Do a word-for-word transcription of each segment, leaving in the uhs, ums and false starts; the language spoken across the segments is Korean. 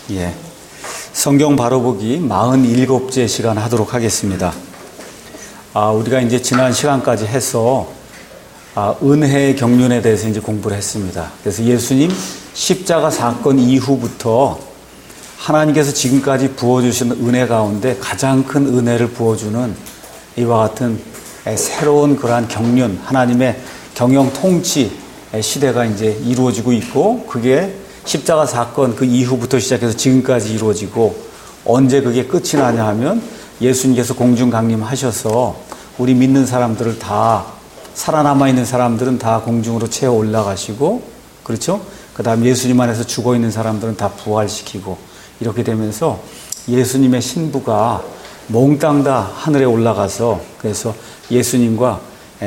예. 성경 바로 보기 사십칠째 시간 하도록 하겠습니다. 아, 우리가 이제 지난 시간까지 해서 아, 은혜의 경륜에 대해서 이제 공부를 했습니다. 그래서 예수님 십자가 사건 이후부터 하나님께서 지금까지 부어주신 은혜 가운데 가장 큰 은혜를 부어주는 이와 같은 새로운 그러한 경륜, 하나님의 경영 통치 시대가 이제 이루어지고 있고, 그게 십자가 사건 그 이후부터 시작해서 지금까지 이루어지고, 언제 그게 끝이 나냐 하면 예수님께서 공중 강림하셔서 우리 믿는 사람들을 다, 살아남아 있는 사람들은 다 공중으로 채워 올라가시고, 그렇죠? 그 다음 예수님 안에서 죽어 있는 사람들은 다 부활시키고, 이렇게 되면서 예수님의 신부가 몽땅 다 하늘에 올라가서, 그래서 예수님과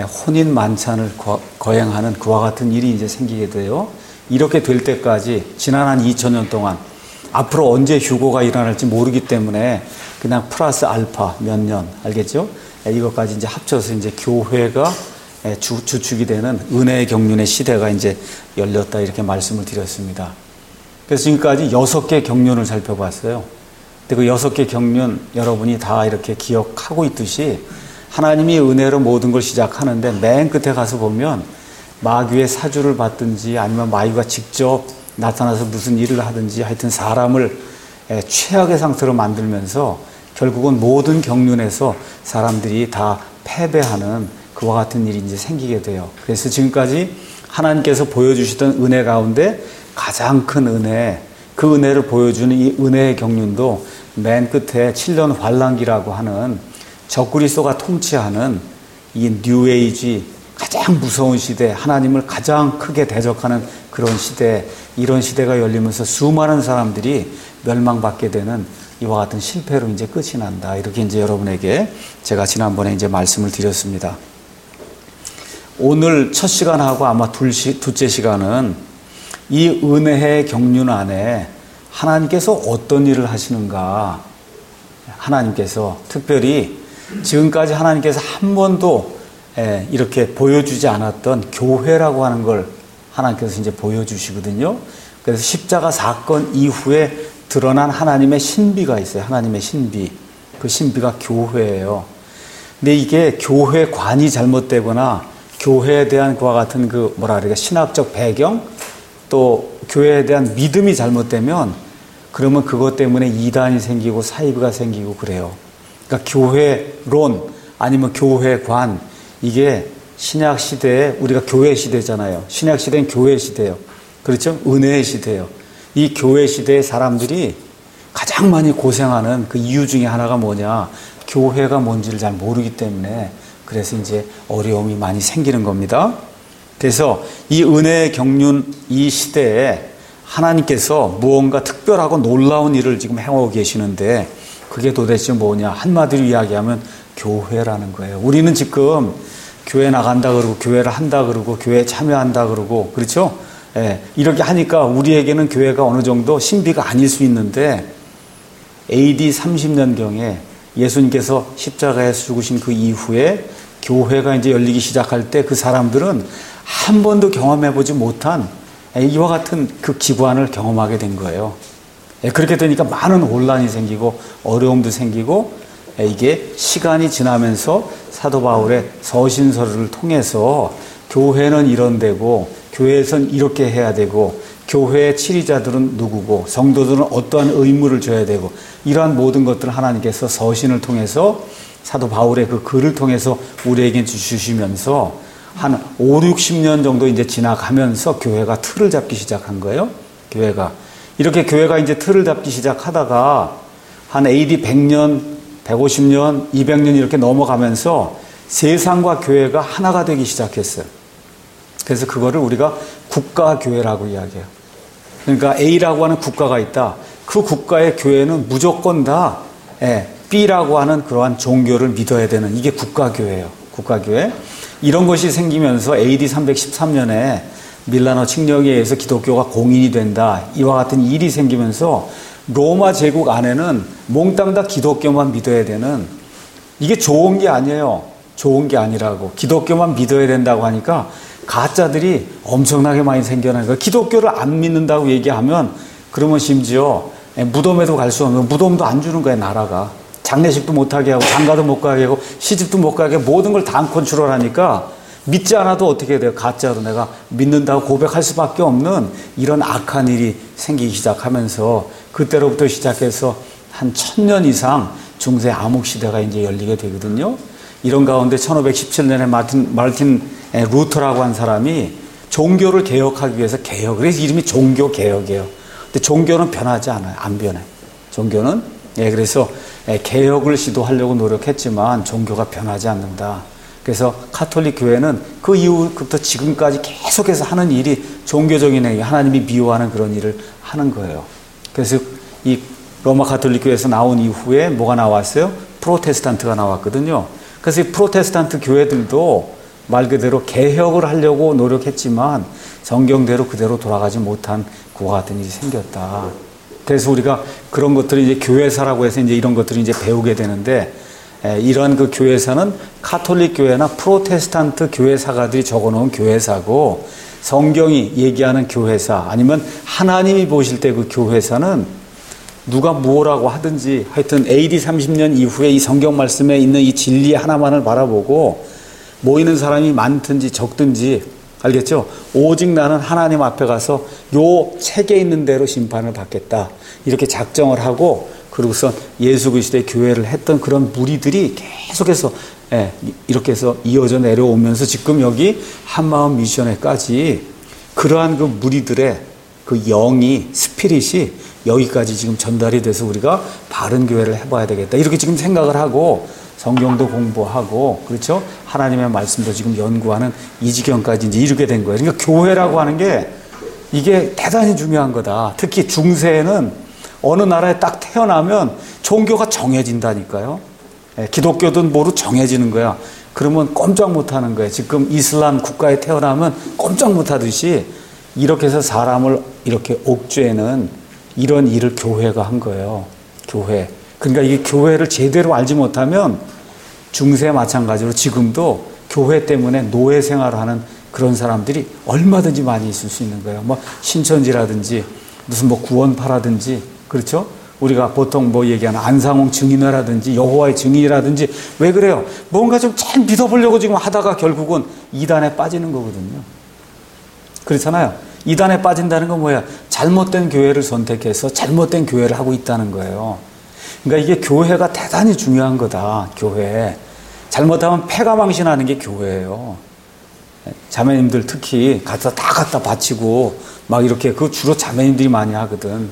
혼인 만찬을 거행하는 그와 같은 일이 이제 생기게 돼요. 이렇게 될 때까지 지난 한 이천 년 동안, 앞으로 언제 휴고가 일어날지 모르기 때문에 그냥 플러스 알파 몇 년, 알겠죠? 이것까지 이제 합쳐서 이제 교회가 주, 주축이 되는 은혜의 경륜의 시대가 이제 열렸다, 이렇게 말씀을 드렸습니다. 그래서 지금까지 여섯 개 경륜을 살펴봤어요. 근데 그 여섯 개 경륜 여러분이 다 이렇게 기억하고 있듯이 하나님이 은혜로 모든 걸 시작하는데 맨 끝에 가서 보면 마귀의 사주를 받든지 아니면 마귀가 직접 나타나서 무슨 일을 하든지 하여튼 사람을 최악의 상태로 만들면서 결국은 모든 경륜에서 사람들이 다 패배하는 그와 같은 일이 이제 생기게 돼요. 그래서 지금까지 하나님께서 보여주시던 은혜 가운데 가장 큰 은혜, 그 은혜를 보여주는 이 은혜의 경륜도 맨 끝에 칠 년 환란기라고 하는 적그리스도가 통치하는 이 뉴에이지, 가장 무서운 시대, 하나님을 가장 크게 대적하는 그런 시대, 이런 시대가 열리면서 수많은 사람들이 멸망받게 되는 이와 같은 실패로 이제 끝이 난다. 이렇게 이제 여러분에게 제가 지난번에 이제 말씀을 드렸습니다. 오늘 첫 시간하고 아마 둘 시, 둘째 시간은 이 은혜의 경륜 안에 하나님께서 어떤 일을 하시는가, 하나님께서 특별히 지금까지 하나님께서 한 번도 이렇게 보여주지 않았던 교회라고 하는 걸 하나님께서 이제 보여주시거든요. 그래서 십자가 사건 이후에 드러난 하나님의 신비가 있어요. 하나님의 신비. 그 신비가 교회예요. 근데 이게 교회관이 잘못되거나 교회에 대한 그와 같은 그 뭐라 그래야, 신학적 배경, 또 교회에 대한 믿음이 잘못되면 그러면 그것 때문에 이단이 생기고 사이비가 생기고 그래요. 그러니까 교회론 아니면 교회관, 이게 신약 시대에, 우리가 교회 시대잖아요. 신약 시대는 교회 시대예요. 그렇죠? 은혜의 시대예요. 이 교회 시대의 사람들이 가장 많이 고생하는 그 이유 중에 하나가 뭐냐, 교회가 뭔지를 잘 모르기 때문에, 그래서 이제 어려움이 많이 생기는 겁니다. 그래서 이 은혜의 경륜 이 시대에 하나님께서 무언가 특별하고 놀라운 일을 지금 행하고 계시는데, 그게 도대체 뭐냐, 한마디로 이야기하면 교회라는 거예요. 우리는 지금 교회 나간다 그러고 교회를 한다 그러고 교회에 참여한다 그러고, 그렇죠? 예, 이렇게 하니까 우리에게는 교회가 어느 정도 신비가 아닐 수 있는데, 에이디 삼십 년경에 예수님께서 십자가에서 죽으신 그 이후에 교회가 이제 열리기 시작할 때 그 사람들은 한 번도 경험해보지 못한 이와 같은 그 기관을 경험하게 된 거예요. 그렇게 되니까 많은 혼란이 생기고 어려움도 생기고, 이게 시간이 지나면서 사도 바울의 서신서를 통해서 교회는 이런 데고 교회에선 이렇게 해야 되고 교회의 치리자들은 누구고 성도들은 어떠한 의무를 줘야 되고, 이러한 모든 것들을 하나님께서 서신을 통해서 사도 바울의 그 글을 통해서 우리에게 주시면서 한 오, 육십 년 정도 이제 지나가면서 교회가 틀을 잡기 시작한 거예요. 교회가. 이렇게 교회가 이제 틀을 잡기 시작하다가 한 에이디 백 년, 백오십 년, 이백 년 이렇게 넘어가면서 세상과 교회가 하나가 되기 시작했어요. 그래서 그거를 우리가 국가교회라고 이야기해요. 그러니까 A라고 하는 국가가 있다. 그 국가의 교회는 무조건 다 B라고 하는 그러한 종교를 믿어야 되는, 이게 국가교회예요. 국가교회. 이런 것이 생기면서 에이디 삼백십삼 년에 밀라노 칙령에 의해서 기독교가 공인이 된다, 이와 같은 일이 생기면서 로마 제국 안에는 몽땅 다 기독교만 믿어야 되는, 이게 좋은 게 아니에요. 좋은 게 아니라고. 기독교만 믿어야 된다고 하니까 가짜들이 엄청나게 많이 생겨나는 거예요. 기독교를 안 믿는다고 얘기하면 그러면 심지어 무덤에도 갈 수 없는, 무덤도 안 주는 거예요, 나라가. 장례식도 못하게 하고, 장가도 못 가게 하고, 시집도 못 가게 하고, 모든 걸 다 컨트롤 하니까, 믿지 않아도 어떻게 돼요? 가짜로 내가 믿는다고 고백할 수밖에 없는 이런 악한 일이 생기기 시작하면서, 그때로부터 시작해서 한 천년 이상 중세 암흑 시대가 이제 열리게 되거든요. 이런 가운데 천오백십칠 년에 마틴, 마르틴 루터라고 한 사람이 종교를 개혁하기 위해서 개혁, 그래서 이름이 종교 개혁이에요. 근데 종교는 변하지 않아요. 안 변해. 종교는. 예, 그래서 개혁을 시도하려고 노력했지만 종교가 변하지 않는다. 그래서 가톨릭 교회는 그 이후부터 지금까지 계속해서 하는 일이 종교적인 행위, 하나님이 미워하는 그런 일을 하는 거예요. 그래서 이 로마 가톨릭 교회에서 나온 이후에 뭐가 나왔어요? 프로테스탄트가 나왔거든요. 그래서 이 프로테스탄트 교회들도 말 그대로 개혁을 하려고 노력했지만 성경대로 그대로 돌아가지 못한 그와 같은 일이 생겼다. 그래서 우리가 그런 것들을 이제 교회사라고 해서 이제 이런 것들을 이제 배우게 되는데, 에, 이런 그 교회사는 가톨릭 교회나 프로테스탄트 교회사가들이 적어놓은 교회사고, 성경이 얘기하는 교회사 아니면 하나님이 보실 때 그 교회사는 누가 뭐라고 하든지 하여튼 에이디 삼십 년 이후에 이 성경 말씀에 있는 이 진리 하나만을 바라보고 모이는 사람이 많든지 적든지, 알겠죠? 오직 나는 하나님 앞에 가서 요 책에 있는 대로 심판을 받겠다. 이렇게 작정을 하고, 그러고서 예수 그리스도의 교회를 했던 그런 무리들이 계속해서, 예, 이렇게 해서 이어져 내려오면서 지금 여기 한마음 미션회까지 그러한 그 무리들의 그 영이, 스피릿이 여기까지 지금 전달이 돼서 우리가 바른 교회를 해봐야 되겠다. 이렇게 지금 생각을 하고 성경도 공부하고, 그렇죠? 하나님의 말씀도 지금 연구하는 이 지경까지 이제 이르게 된 거예요. 그러니까 교회라고 하는 게 이게 대단히 중요한 거다. 특히 중세에는 어느 나라에 딱 태어나면 종교가 정해진다니까요. 예, 기독교든 뭐로 정해지는 거야. 그러면 꼼짝 못 하는 거예요. 지금 이슬람 국가에 태어나면 꼼짝 못 하듯이 이렇게 해서 사람을 이렇게 옥죄는 이런 일을 교회가 한 거예요. 교회. 그러니까 이게 교회를 제대로 알지 못하면 중세 마찬가지로 지금도 교회 때문에 노예 생활을 하는 그런 사람들이 얼마든지 많이 있을 수 있는 거예요. 뭐 신천지라든지 무슨 뭐 구원파라든지, 그렇죠? 우리가 보통 뭐 얘기하는 안상홍 증인회라든지 여호와의 증인이라든지, 왜 그래요? 뭔가 좀 잘 믿어보려고 지금 하다가 결국은 이단에 빠지는 거거든요. 그렇잖아요. 이단에 빠진다는 건 뭐야? 잘못된 교회를 선택해서 잘못된 교회를 하고 있다는 거예요. 그러니까 이게 교회가 대단히 중요한 거다. 교회. 잘못하면 패가 망신하는 게 교회예요. 자매님들 특히 갖다 다 갖다 바치고 막 이렇게, 그 주로 자매님들이 많이 하거든.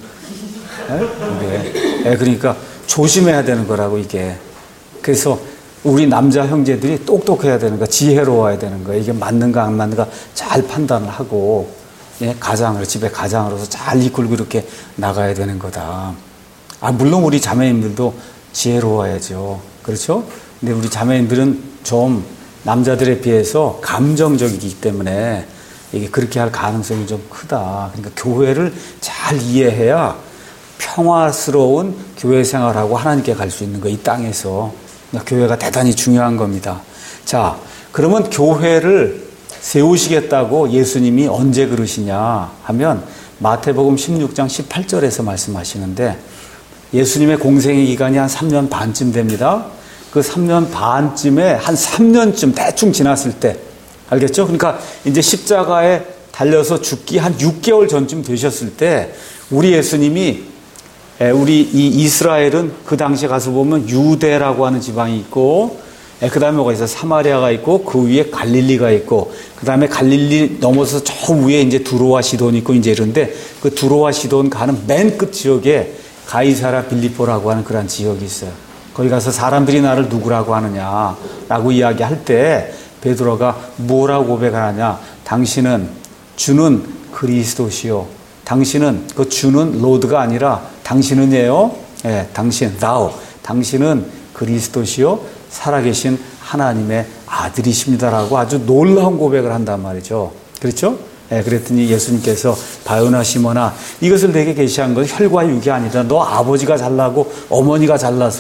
네? 네, 그러니까 조심해야 되는 거라고 이게. 그래서 우리 남자 형제들이 똑똑해야 되는 거야. 지혜로워야 되는 거야. 이게 맞는가 안 맞는가 잘 판단을 하고, 예, 가장으로, 집에 가장으로서 잘 이끌고 이렇게 나가야 되는 거다. 아, 물론 우리 자매님들도 지혜로워야죠. 그렇죠? 근데 우리 자매님들은 좀 남자들에 비해서 감정적이기 때문에 이게 그렇게 할 가능성이 좀 크다. 그러니까 교회를 잘 이해해야 평화스러운 교회 생활하고 하나님께 갈 수 있는 거, 이 땅에서. 그러니까 교회가 대단히 중요한 겁니다. 자, 그러면 교회를 세우시겠다고 예수님이 언제 그러시냐 하면 마태복음 십육 장 십팔 절에서 말씀하시는데, 예수님의 공생의 기간이 한 삼 년 반쯤 됩니다. 그 삼 년 반쯤에 한 삼 년쯤 대충 지났을 때, 알겠죠? 그러니까 이제 십자가에 달려서 죽기 한 육 개월 전쯤 되셨을 때, 우리 예수님이, 우리 이 이스라엘은 그 당시에 가서 보면 유대라고 하는 지방이 있고, 그 다음에 뭐가 있어? 사마리아가 있고, 그 위에 갈릴리가 있고, 그 다음에 갈릴리 넘어서 저 위에 이제 두로와 시돈이 있고, 이제 이런데, 그 두로와 시돈 가는 맨 끝 지역에 가이사라 빌립보라고 하는 그런 지역이 있어요. 거기 가서 사람들이 나를 누구라고 하느냐라고 이야기할 때 베드로가 뭐라고 고백하느냐? 당신은 주는 그리스도시요. 당신은, 그 주는 로드가 아니라 당신은이에요. 예, 당신, thou. 당신은 그리스도시요 살아계신 하나님의 아들이십니다라고 아주 놀라운 고백을 한단 말이죠. 그렇죠? 예, 그랬더니 예수님께서 바요나 시몬아, 이것을 내게 계시한 건 혈과 육이 아니라 너 아버지가 잘나고 어머니가 잘나서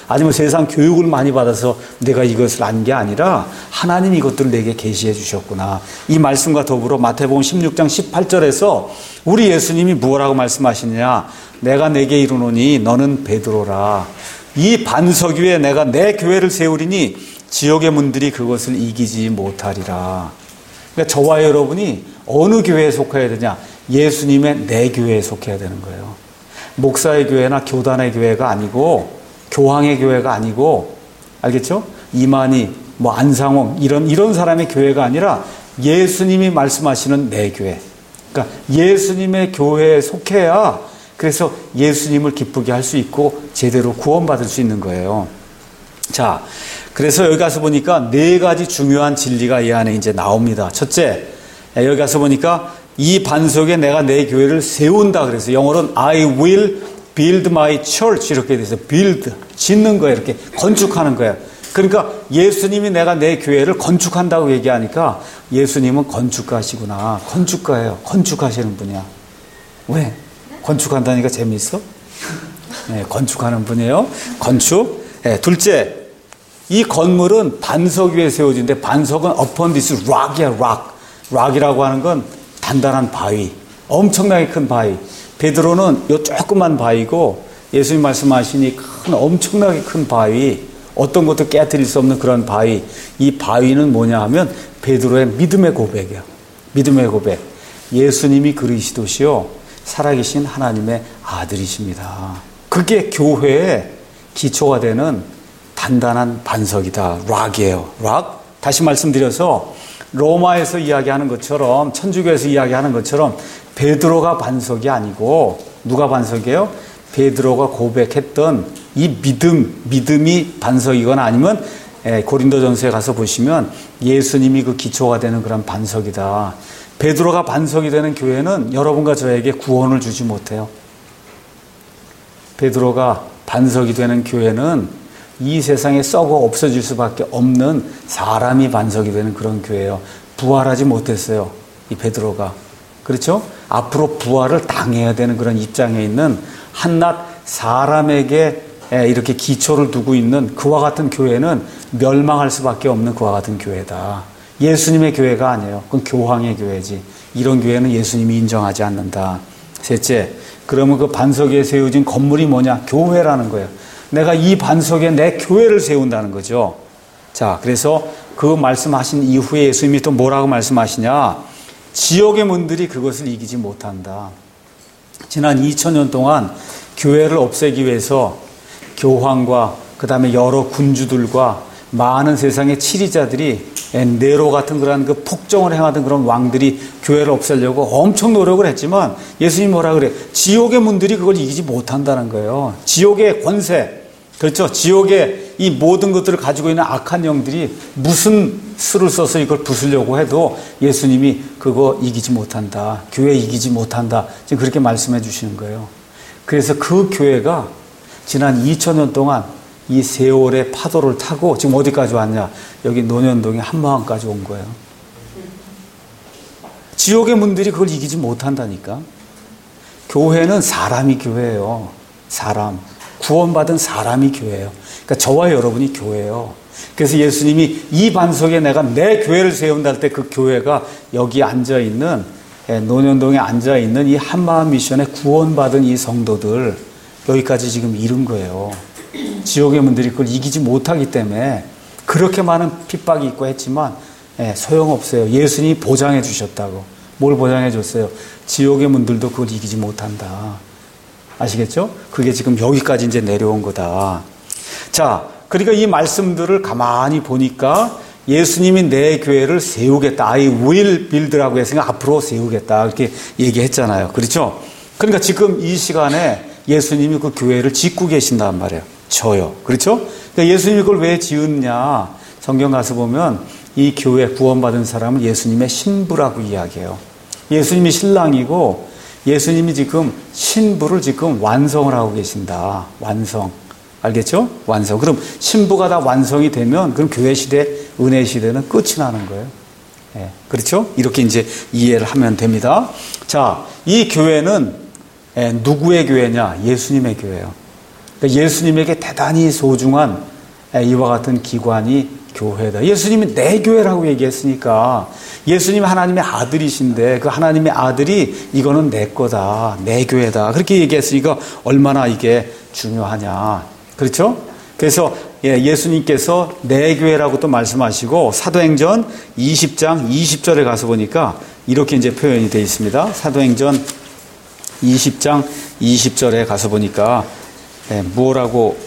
아니면 세상 교육을 많이 받아서 내가 이것을 안 게 아니라 하나님이 이것들을 내게 계시해 주셨구나. 이 말씀과 더불어 마태복음 십육 장 십팔 절에서 우리 예수님이 무엇라고 말씀하시느냐. 내가 내게 이르노니 너는 베드로라. 이 반석 위에 내가 내 교회를 세우리니 지옥의 문들이 그것을 이기지 못하리라. 그러니까 저와 여러분이 어느 교회에 속해야 되냐? 예수님의 내 교회에 속해야 되는 거예요. 목사의 교회나 교단의 교회가 아니고 교황의 교회가 아니고 알겠죠? 이만희, 뭐 안상홍 이런 이런 사람의 교회가 아니라 예수님이 말씀하시는 내 교회. 그러니까 예수님의 교회에 속해야 그래서 예수님을 기쁘게 할 수 있고 제대로 구원받을 수 있는 거예요. 자, 그래서 여기 가서 보니까 네 가지 중요한 진리가 이 안에 이제 나옵니다. 첫째, 여기 가서 보니까 이 반석에 내가 내 교회를 세운다. 그래서 영어로는 I will build my church 이렇게 돼서 build, 짓는 거예요. 이렇게 건축하는 거예요. 그러니까 예수님이 내가 내 교회를 건축한다고 얘기하니까 예수님은 건축가시구나. 건축가예요. 건축하시는 분이야. 왜? 건축한다니까 재미있어? 네, 건축하는 분이에요. 건축. 네, 둘째, 이 건물은 반석 위에 세워진데 반석은 upon this rock이야, rock. rock이라고 하는 건 단단한 바위. 엄청나게 큰 바위. 베드로는 요 조그만 바위고 예수님 말씀하시니 큰 엄청나게 큰 바위. 어떤 것도 깨트릴 수 없는 그런 바위. 이 바위는 뭐냐 하면 베드로의 믿음의 고백이야. 믿음의 고백. 예수님이 그리스도시요 살아계신 하나님의 아들이십니다. 그게 교회의 기초가 되는 단단한 반석이다. 락이에요. 락. 다시 말씀드려서 로마에서 이야기하는 것처럼 천주교에서 이야기하는 것처럼 베드로가 반석이 아니고 누가 반석이에요? 베드로가 고백했던 이 믿음, 믿음이 반석이거나 아니면 고린도전서에 가서 보시면 예수님이 그 기초가 되는 그런 반석이다. 베드로가 반석이 되는 교회는 여러분과 저에게 구원을 주지 못해요. 베드로가 반석이 되는 교회는 이 세상에 썩어 없어질 수밖에 없는 사람이 반석이 되는 그런 교회예요. 부활하지 못했어요. 이 베드로가. 그렇죠? 앞으로 부활을 당해야 되는 그런 입장에 있는 한낱 사람에게 이렇게 기초를 두고 있는 그와 같은 교회는 멸망할 수밖에 없는 그와 같은 교회다. 예수님의 교회가 아니에요. 그건 교황의 교회지. 이런 교회는 예수님이 인정하지 않는다. 셋째, 그러면 그 반석에 세워진 건물이 뭐냐? 교회라는 거예요. 내가 이 반석에 내 교회를 세운다는 거죠. 자, 그래서 그 말씀하신 이후에 예수님이 또 뭐라고 말씀하시냐? 지옥의 문들이 그것을 이기지 못한다. 지난 이천 년 동안 교회를 없애기 위해서 교황과 그 다음에 여러 군주들과 많은 세상의 치리자들이 네로 같은 그런 그 폭정을 행하던 그런 왕들이 교회를 없애려고 엄청 노력을 했지만 예수님이 뭐라 그래? 지옥의 문들이 그걸 이기지 못한다는 거예요. 지옥의 권세, 그렇죠? 지옥의 이 모든 것들을 가지고 있는 악한 영들이 무슨 수를 써서 이걸 부수려고 해도 예수님이 그거 이기지 못한다. 교회 이기지 못한다. 지금 그렇게 말씀해 주시는 거예요. 그래서 그 교회가 지난 이천 년 동안 이 세월의 파도를 타고 지금 어디까지 왔냐? 여기 논현동의 한마음까지 온 거예요. 지옥의 문들이 그걸 이기지 못한다니까. 교회는 사람이 교회예요. 사람. 구원받은 사람이 교회예요. 그러니까 저와 여러분이 교회예요. 그래서 예수님이 이 반석에 내가 내 교회를 세운다 할 때 그 교회가 여기 앉아있는 논현동에 앉아있는 이 한마음 미션에 구원받은 이 성도들 여기까지 지금 이른 거예요. 지옥의 문들이 그걸 이기지 못하기 때문에 그렇게 많은 핍박이 있고 했지만 소용없어요. 예수님이 보장해 주셨다고. 뭘 보장해 줬어요? 지옥의 문들도 그걸 이기지 못한다. 아시겠죠? 그게 지금 여기까지 이제 내려온 거다. 자, 그러니까 이 말씀들을 가만히 보니까 예수님이 내 교회를 세우겠다. I will build라고 했으니까 앞으로 세우겠다. 이렇게 얘기했잖아요. 그렇죠? 그러니까 지금 이 시간에 예수님이 그 교회를 짓고 계신단 말이에요. 저요. 그렇죠? 그러니까 예수님이 그걸 왜 지었냐? 성경 가서 보면 이 교회 구원받은 사람은 예수님의 신부라고 이야기해요. 예수님이 신랑이고 예수님이 지금 신부를 지금 완성을 하고 계신다. 완성. 알겠죠? 완성. 그럼 신부가 다 완성이 되면 그럼 교회 시대, 은혜 시대는 끝이 나는 거예요. 네. 그렇죠? 이렇게 이제 이해를 하면 됩니다. 자, 이 교회는 누구의 교회냐? 예수님의 교회예요. 그러니까 예수님에게 대단히 소중한 이와 같은 기관이 교회다. 예수님이 내 교회라고 얘기했으니까 예수님 하나님의 아들이신데 그 하나님의 아들이 이거는 내 거다. 내 교회다. 그렇게 얘기했으니까 얼마나 이게 중요하냐. 그렇죠? 그래서 예수님께서 내 교회라고 또 말씀하시고 사도행전 이십 장 이십 절에 가서 보니까 이렇게 이제 표현이 되어 있습니다. 사도행전 이십 장 이십 절에 가서 보니까 네, 뭐라고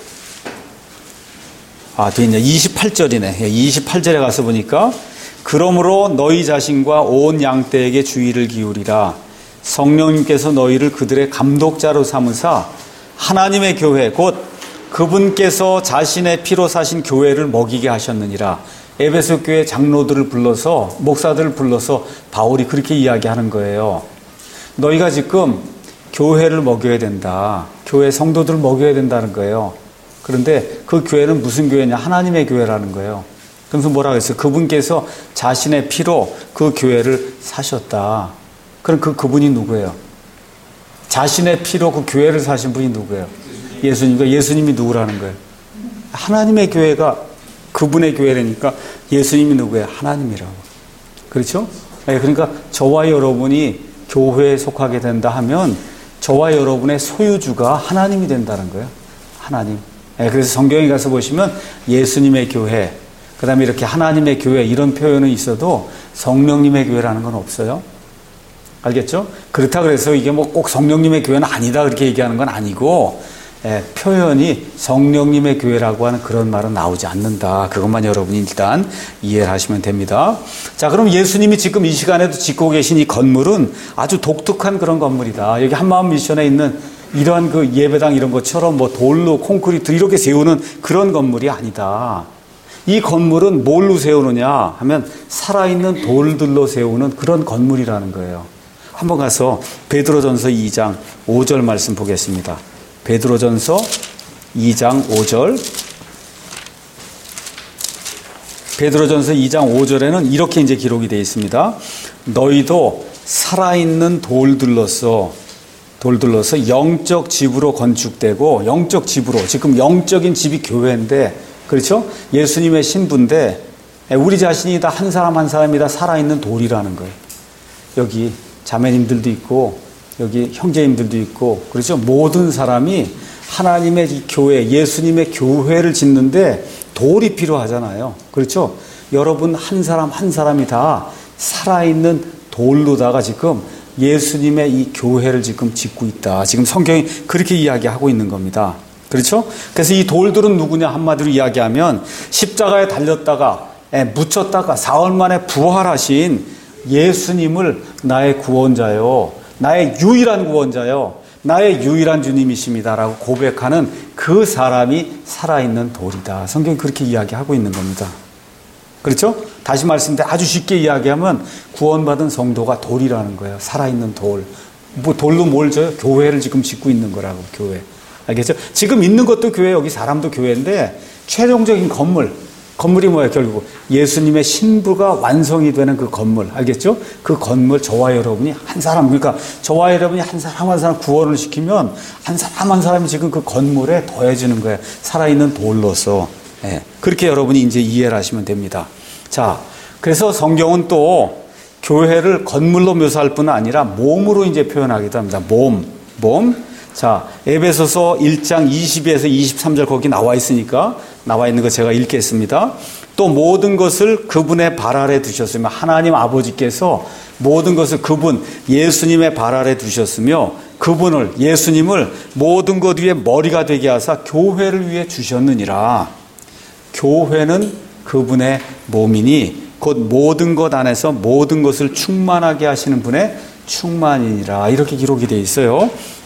아, 뒤에 이십팔 절이네. 이십팔 절에 가서 보니까 그러므로 너희 자신과 온 양떼에게 주의를 기울이라. 성령님께서 너희를 그들의 감독자로 삼으사 하나님의 교회 곧 그분께서 자신의 피로 사신 교회를 먹이게 하셨느니라. 에베소 교회 장로들을 불러서 목사들을 불러서 바울이 그렇게 이야기하는 거예요. 너희가 지금 교회를 먹여야 된다. 교회 성도들을 먹여야 된다는 거예요. 그런데 그 교회는 무슨 교회냐? 하나님의 교회라는 거예요. 그래서 뭐라고 했어요? 그분께서 자신의 피로 그 교회를 사셨다. 그럼 그 그분이 누구예요? 자신의 피로 그 교회를 사신 분이 누구예요? 예수님과 예수님이 누구라는 거예요? 하나님의 교회가 그분의 교회라니까 예수님이 누구예요? 하나님이라고. 그렇죠? 그러니까 저와 여러분이 교회에 속하게 된다 하면 저와 여러분의 소유주가 하나님이 된다는 거예요. 하나님. 그래서 성경에 가서 보시면 예수님의 교회, 그 다음에 이렇게 하나님의 교회 이런 표현은 있어도 성령님의 교회라는 건 없어요. 알겠죠? 그렇다 그래서 이게 뭐 꼭 성령님의 교회는 아니다 그렇게 얘기하는 건 아니고 예, 표현이 성령님의 교회라고 하는 그런 말은 나오지 않는다. 그것만 여러분이 일단 이해를 하시면 됩니다. 자, 그럼 예수님이 지금 이 시간에도 짓고 계신 이 건물은 아주 독특한 그런 건물이다. 여기 한마음 미션에 있는 이러한 그 예배당 이런 것처럼 뭐 돌로 콘크리트 이렇게 세우는 그런 건물이 아니다. 이 건물은 뭘로 세우느냐 하면 살아있는 돌들로 세우는 그런 건물이라는 거예요. 한번 가서 베드로전서 이 장 오 절 말씀 보겠습니다. 베드로전서 이 장 오 절. 베드로전서 이 장 오 절에는 이렇게 이제 기록이 되어 있습니다. 너희도 살아있는 돌들로서 돌들로서 영적 집으로 건축되고 영적 집으로 지금 영적인 집이 교회인데 그렇죠? 예수님의 신부인데 우리 자신이 다 한 사람 한 사람이 다 살아있는 돌이라는 거예요. 여기 자매님들도 있고 여기 형제님들도 있고 그렇죠? 모든 사람이 하나님의 이 교회 예수님의 교회를 짓는데 돌이 필요하잖아요. 그렇죠? 여러분 한 사람 한 사람이 다 살아있는 돌로다가 지금 예수님의 이 교회를 지금 짓고 있다. 지금 성경이 그렇게 이야기하고 있는 겁니다. 그렇죠? 그래서 이 돌들은 누구냐 한마디로 이야기하면 십자가에 달렸다가 묻혔다가 사흘 만에 부활하신 예수님을 나의 구원자요. 나의 유일한 구원자요. 나의 유일한 주님이십니다라고 고백하는 그 사람이 살아있는 돌이다. 성경이 그렇게 이야기하고 있는 겁니다. 그렇죠? 다시 말씀드려 아주 쉽게 이야기하면 구원받은 성도가 돌이라는 거예요. 살아있는 돌. 뭐 돌로 뭘 져요? 교회를 지금 짓고 있는 거라고, 교회. 알겠죠? 지금 있는 것도 교회, 여기 사람도 교회인데 최종적인 건물. 건물이 뭐예요? 결국 예수님의 신부가 완성이 되는 그 건물. 알겠죠? 그 건물 저와 여러분이 한 사람, 그러니까 저와 여러분이 한 사람 한 사람 구원을 시키면 한 사람 한 사람이 지금 그 건물에 더해지는 거예요. 살아있는 돌로서. 예, 그렇게 여러분이 이제 이해를 하시면 됩니다. 자, 그래서 성경은 또 교회를 건물로 묘사할 뿐 아니라 몸으로 이제 표현하기도 합니다. 몸, 몸. 자, 에베소서 일 장 이십에서 이십삼 절 거기 나와 있으니까 나와 있는 거 제가 읽겠습니다. 또 모든 것을 그분의 발 아래 두셨으며 하나님 아버지께서 모든 것을 그분 예수님의 발 아래 두셨으며 그분을 예수님을 모든 것 위에 머리가 되게 하사 교회를 위해 주셨느니라. 교회는 그분의 몸이니 곧 모든 것 안에서 모든 것을 충만하게 하시는 분의 충만이니라. 이렇게 기록이 되어 있어요.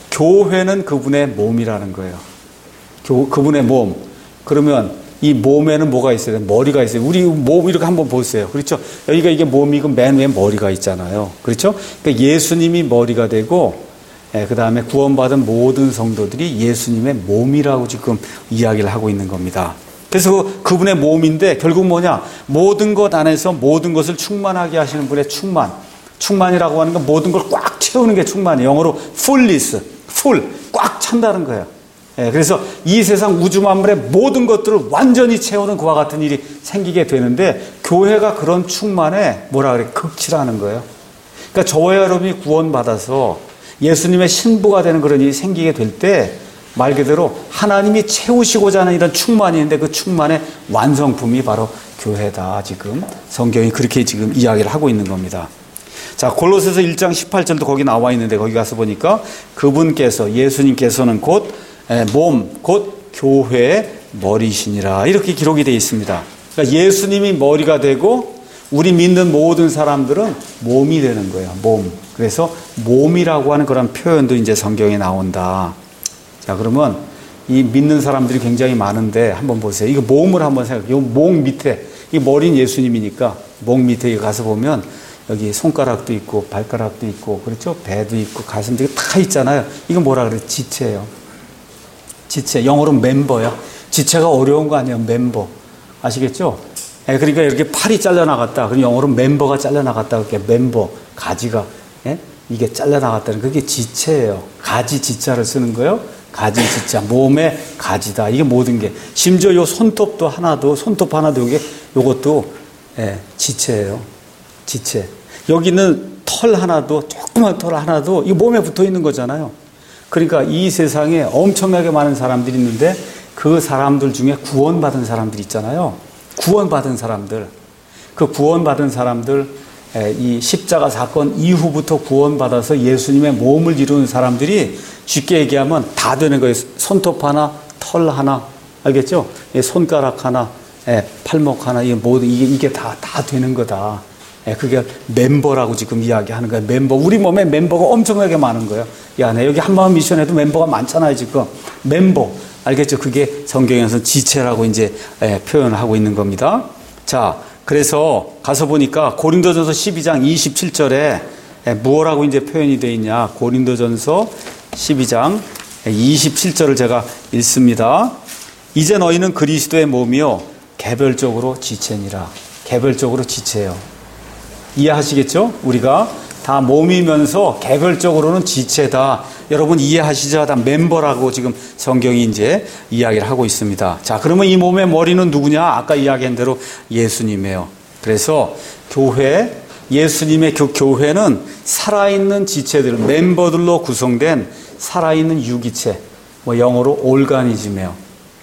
교회는 그분의 몸이라는 거예요. 교, 그분의 몸. 그러면 이 몸에는 뭐가 있어요? 머리가 있어요. 우리 몸 이렇게 한번 보세요. 그렇죠? 여기가 이게 몸이고 맨 위에 머리가 있잖아요. 그렇죠? 그러니까 예수님이 머리가 되고 예, 그 다음에 구원받은 모든 성도들이 예수님의 몸이라고 지금 이야기를 하고 있는 겁니다. 그래서 그분의 몸인데 결국 뭐냐? 모든 것 안에서 모든 것을 충만하게 하시는 분의 충만. 충만이라고 하는 건 모든 걸 꽉 채우는 게 충만이에요. 영어로 fullness, full, 꽉 찬다는 거예요. 예, 그래서 이 세상 우주 만물의 모든 것들을 완전히 채우는 그와 같은 일이 생기게 되는데 교회가 그런 충만에 뭐라 그래? 극치라는 거예요. 그러니까 저와 여러분이 구원받아서 예수님의 신부가 되는 그런 일이 생기게 될 때 말 그대로 하나님이 채우시고자 하는 이런 충만이 있는데 그 충만의 완성품이 바로 교회다. 지금 성경이 그렇게 지금 이야기를 하고 있는 겁니다. 자, 골로새서 일 장 십팔 절도 거기 나와 있는데 거기 가서 보니까 그분께서 예수님께서는 곧 몸, 곧 교회의 머리시니라 이렇게 기록이 되어 있습니다. 그러니까 예수님이 머리가 되고 우리 믿는 모든 사람들은 몸이 되는 거예요. 몸. 그래서 몸이라고 하는 그런 표현도 이제 성경에 나온다. 자, 그러면 이 믿는 사람들이 굉장히 많은데 한번 보세요. 이거 몸을 한번 생각해요. 목 밑에, 이 머리는 예수님이니까 목 밑에 가서 보면 여기 손가락도 있고 발가락도 있고 그렇죠? 배도 있고 가슴도 있고 다 있잖아요. 이거 뭐라 그래요? 지체예요. 지체. 영어로 멤버요. 지체가 어려운 거 아니에요. 멤버. 아시겠죠? 예, 그러니까 이렇게 팔이 잘려나갔다. 그럼 영어로 멤버가 잘려나갔다. 그렇게 멤버, 가지가, 예? 이게 잘려나갔다는 그게 지체예요. 가지 지자를 쓰는 거예요. 가지 지자. 몸의 가지다. 이게 모든 게. 심지어 요 손톱도 하나도, 손톱 하나도 요게, 요것도, 예, 지체예요. 지체. 여기는 털 하나도, 조그만 털 하나도, 이게 몸에 붙어 있는 거잖아요. 그러니까 이 세상에 엄청나게 많은 사람들이 있는데 그 사람들 중에 구원받은 사람들이 있잖아요. 구원받은 사람들. 그 구원받은 사람들, 이 십자가 사건 이후부터 구원받아서 예수님의 몸을 이루는 사람들이 쉽게 얘기하면 다 되는 거예요. 손톱 하나, 털 하나, 알겠죠? 손가락 하나, 팔목 하나, 이게 모두, 이게, 이게 다, 다 되는 거다. 그게 멤버라고 지금 이야기하는 거예요. 멤버. 우리 몸에 멤버가 엄청나게 많은 거예요. 이 안에. 여기 한마음 미션에도 멤버가 많잖아요, 지금. 멤버. 알겠죠? 그게 성경에서 지체라고 이제 표현을 하고 있는 겁니다. 자, 그래서 가서 보니까 고린도전서 십이 장 이십칠 절에 무엇라고 이제 표현이 되어 있냐. 고린도전서 십이 장 이십칠 절을 제가 읽습니다. 이제 너희는 그리스도의 몸이요 개별적으로 지체니라. 개별적으로 지체예요. 이해하시겠죠? 우리가 다 몸이면서 개별적으로는 지체다. 여러분 이해하시죠? 다 멤버라고 지금 성경이 이제 이야기를 하고 있습니다. 자, 그러면 이 몸의 머리는 누구냐? 아까 이야기한 대로 예수님이에요. 그래서 교회, 예수님의 그 교회는 살아있는 지체들, 멤버들로 구성된 살아있는 유기체, 뭐 영어로 올가니즘이에요.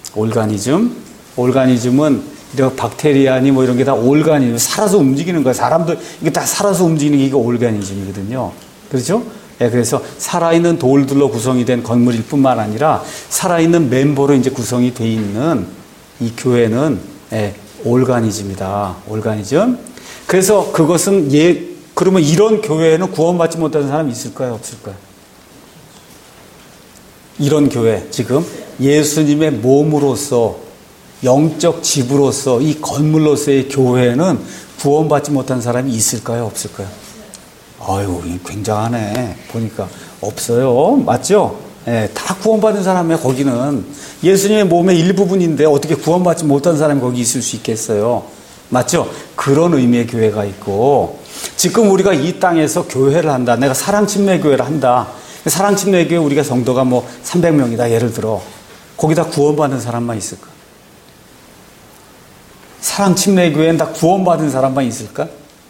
올가니즘. 올가니즘은 이런 박테리아니 뭐 이런 게 다 올가니즘, 살아서 움직이는 거예요. 사람도 이게 다 살아서 움직이는 게 이게 올가니즘이거든요. 그렇죠? 예, 그래서 살아있는 돌들로 구성이 된 건물일 뿐만 아니라 살아있는 멤버로 이제 구성이 돼 있는 이 교회는 예, 올가니즘이다. 올가니즘. 그래서 그것은 예, 그러면 이런 교회에는 구원받지 못하는 사람이 있을까요? 없을까요? 이런 교회, 지금 예수님의 몸으로서 영적 집으로서 이 건물로서의 교회는 구원받지 못한 사람이 있을까요? 없을까요? 아유, 굉장하네. 보니까 없어요. 맞죠? 예, 다 구원받은 사람이에요. 거기는 예수님의 몸의 일부분인데 어떻게 구원받지 못한 사람이 거기 있을 수 있겠어요? 맞죠? 그런 의미의 교회가 있고, 지금 우리가 이 땅에서 교회를 한다. 내가 사랑침례교회를 한다. 사랑침례교회 우리가 성도가 뭐 삼백 명이다. 예를 들어 거기다 구원받은 사람만 있을까? 사랑침례교회는 다 구원받은 사람만 있을까?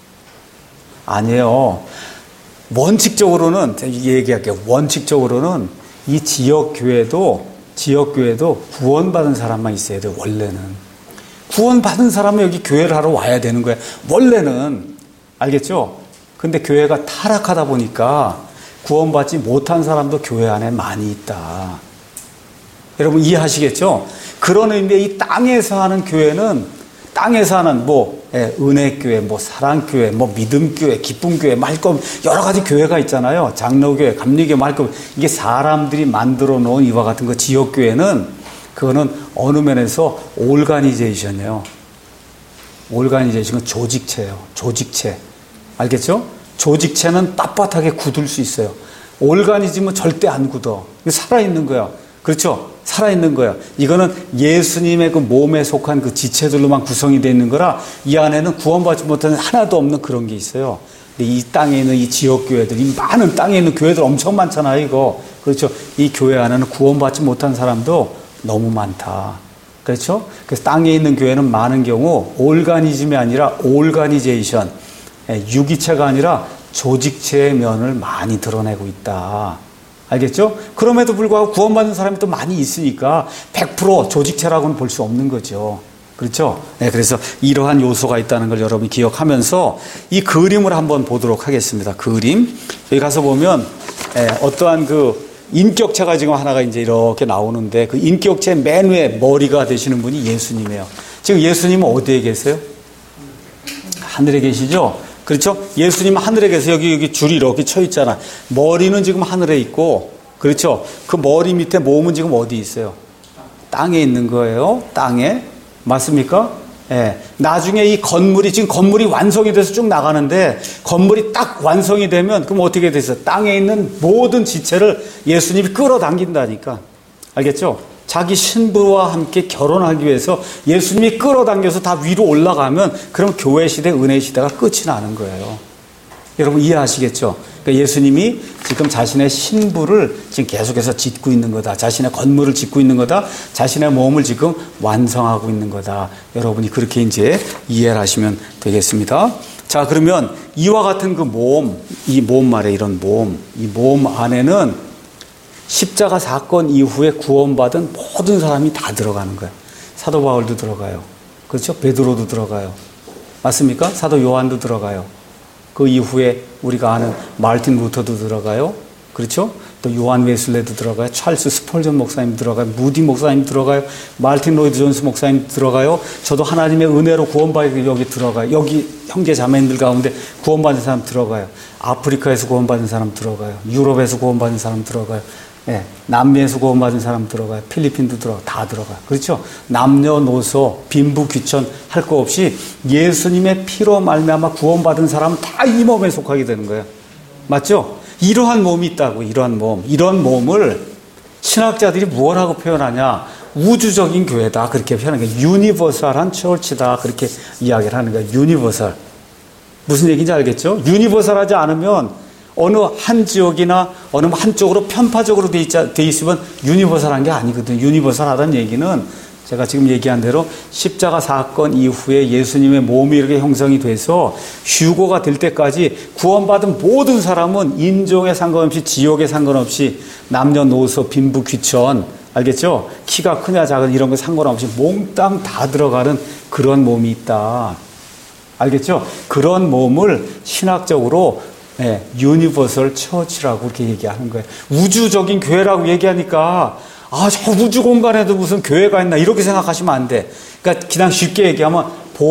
아니에요. 원칙적으로는, 얘기할게요. 원칙적으로는 이 지역교회도, 지역교회도 구원받은 사람만 있어야 돼요, 원래는. 구원받은 사람은 여기 교회를 하러 와야 되는 거예요. 원래는. 알겠죠? 근데 교회가 타락하다 보니까 구원받지 못한 사람도 교회 안에 많이 있다. 여러분 이해하시겠죠? 그런 의미의 이 땅에서 하는 교회는 땅에서 하는 뭐 예, 은혜교회, 뭐 사랑교회, 뭐 믿음교회, 기쁨교회, 말끔 여러 가지 교회가 있잖아요. 장로교회, 감리교회, 말끔 이게 사람들이 만들어 놓은 이와 같은 그 지역교회는 그거는 어느 면에서 올가니제이션이에요. 올가니제이션은 조직체예요. 조직체. 알겠죠? 조직체는 빳빳하게 굳을 수 있어요. 올가니즘은 절대 안 굳어. 살아있는 거야. 그렇죠? 살아있는 거야. 이거는 예수님의 그 몸에 속한 그 지체들로만 구성이 되어 있는 거라 이 안에는 구원받지 못하는 하나도 없는 그런 게 있어요. 근데 이 땅에 있는 이 지역교회들, 이 많은 땅에 있는 교회들 엄청 많잖아요, 이거. 그렇죠. 이 교회 안에는 구원받지 못한 사람도 너무 많다. 그렇죠. 그래서 땅에 있는 교회는 많은 경우 올가니즘이 아니라 올가니제이션, 유기체가 아니라 조직체의 면을 많이 드러내고 있다. 알겠죠? 그럼에도 불구하고 구원받는 사람이 또 많이 있으니까 백 퍼센트 조직체라고는 볼 수 없는 거죠. 그렇죠? 네, 그래서 이러한 요소가 있다는 걸 여러분이 기억하면서 이 그림을 한번 보도록 하겠습니다. 그림. 여기 가서 보면 예, 어떠한 그 인격체가 지금 하나가 이제 이렇게 나오는데 그 인격체 맨 위에 머리가 되시는 분이 예수님이에요. 지금 예수님은 어디에 계세요? 하늘에 계시죠? 그렇죠? 예수님은 하늘에 계세요. 여기, 여기 줄이 이렇게 쳐 있잖아. 머리는 지금 하늘에 있고, 그렇죠? 그 머리 밑에 몸은 지금 어디 있어요? 땅에 있는 거예요. 땅에. 맞습니까? 예. 나중에 이 건물이, 지금 건물이 완성이 돼서 쭉 나가는데, 건물이 딱 완성이 되면, 그럼 어떻게 되세요? 땅에 있는 모든 지체를 예수님이 끌어당긴다니까. 알겠죠? 자기 신부와 함께 결혼하기 위해서 예수님이 끌어당겨서 다 위로 올라가면, 그럼 교회 시대, 은혜 시대가 끝이 나는 거예요. 여러분 이해하시겠죠? 그러니까 예수님이 지금 자신의 신부를 지금 계속해서 짓고 있는 거다. 자신의 건물을 짓고 있는 거다. 자신의 몸을 지금 완성하고 있는 거다. 여러분이 그렇게 이제 이해를 하시면 되겠습니다. 자, 그러면 이와 같은 그 몸, 이 몸 말에 이런 몸, 이 몸 안에는 십자가 사건 이후에 구원받은 모든 사람이 다 들어가는 거예요. 사도 바울도 들어가요. 그렇죠? 베드로도 들어가요. 맞습니까? 사도 요한도 들어가요. 그 이후에 우리가 아는 마르틴 루터도 들어가요. 그렇죠? 또 요한 웨슬레도 들어가요. 찰스 스펄전 목사님 들어가요. 무디 목사님 들어가요. 마르틴 로이드 존스 목사님 들어가요. 저도 하나님의 은혜로 구원받기 여기 들어가요. 여기 형제 자매님들 가운데 구원받은 사람 들어가요. 아프리카에서 구원받은 사람 들어가요. 유럽에서 구원받은 사람 들어가요. 예, 남미에서 구원받은 사람 들어가요. 필리핀도 들어가요. 다 들어가요. 그렇죠? 남녀노소, 빈부, 귀천 할 거 없이 예수님의 피로 말미암아 구원받은 사람은 다 이 몸에 속하게 되는 거예요. 맞죠? 이러한 몸이 있다고. 이러한 몸. 이런 몸을 신학자들이 뭐라고 표현하냐? 우주적인 교회다. 그렇게 표현하는 거예요. 유니버설한 처치다. 그렇게 이야기를 하는 거예요. 유니버설. 무슨 얘기인지 알겠죠? 유니버설하지 않으면 어느 한 지역이나 어느 한쪽으로 편파적으로 돼, 있자, 돼 있으면 유니버설한 게 아니거든요. 유니버설하다는 얘기는 제가 지금 얘기한 대로 십자가 사건 이후에 예수님의 몸이 이렇게 형성이 돼서 휴거가 될 때까지 구원받은 모든 사람은 인종에 상관없이 지역에 상관없이 남녀노소 빈부 귀천 알겠죠? 키가 크냐 작은 이런 거 상관없이 몽땅 다 들어가는 그런 몸이 있다. 알겠죠? 그런 몸을 신학적으로 네, 유니버설 처치라고 그렇게 얘기하는 거예요. 우주적인 교회라고 얘기하니까 아, 저 우주 공간에도 무슨 교회가 있나 이렇게 생각하시면 안 돼. 그러니까 그냥 쉽게 얘기하면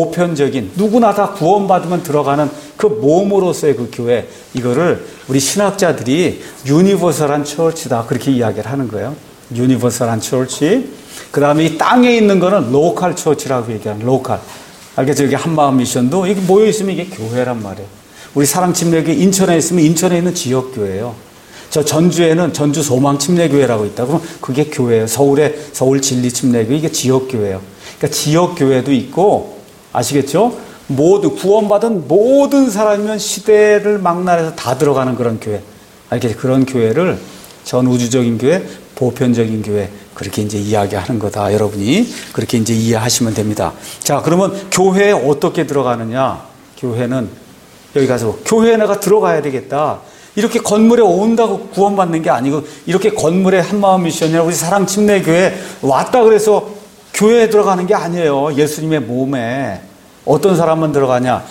보편적인 누구나 다 구원받으면 들어가는 그 몸으로서의 그 교회 이거를 우리 신학자들이 유니버설한 처치다 그렇게 이야기를 하는 거예요. 유니버설한 처치. 그 다음에 이 땅에 있는 거는 로컬 처치라고 얘기하는 로컬. 알겠죠? 여기 한마음 미션도 이게 모여 있으면 이게 교회란 말이에요. 우리 사랑 침례교회 인천에 있으면 인천에 있는 지역교회예요. 저 전주에는 전주 소망 침례교회라고 있다. 그럼 그게 교회예요. 서울에 서울 진리 침례교회 이게 지역교회예요. 그러니까 지역교회도 있고 아시겠죠? 모두 구원받은 모든 사람이면 시대를 막론해서 다 들어가는 그런 교회. 알겠죠? 그런 교회를 전 우주적인 교회, 보편적인 교회 그렇게 이제 이야기하는 거다. 여러분이 그렇게 이제 이해하시면 됩니다. 자, 그러면 교회에 어떻게 들어가느냐? 교회는 여기 가서 교회에 내가 들어가야 되겠다. 이렇게 건물에 온다고 구원받는 게 아니고 이렇게 건물에 한마음 미션이나 우리 사랑 침례교회 왔다 그래서 교회에 들어가는 게 아니에요. 예수님의 몸에 어떤 사람만 들어가냐?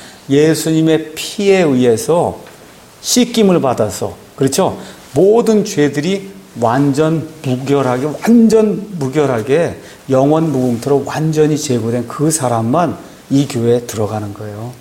예수님의 피에 의해서 씻김을 받아서 그렇죠? 모든 죄들이 완전 무결하게 완전 무결하게 영원 무궁토로 완전히 제거된 그 사람만 이 교회에 들어가는 거예요.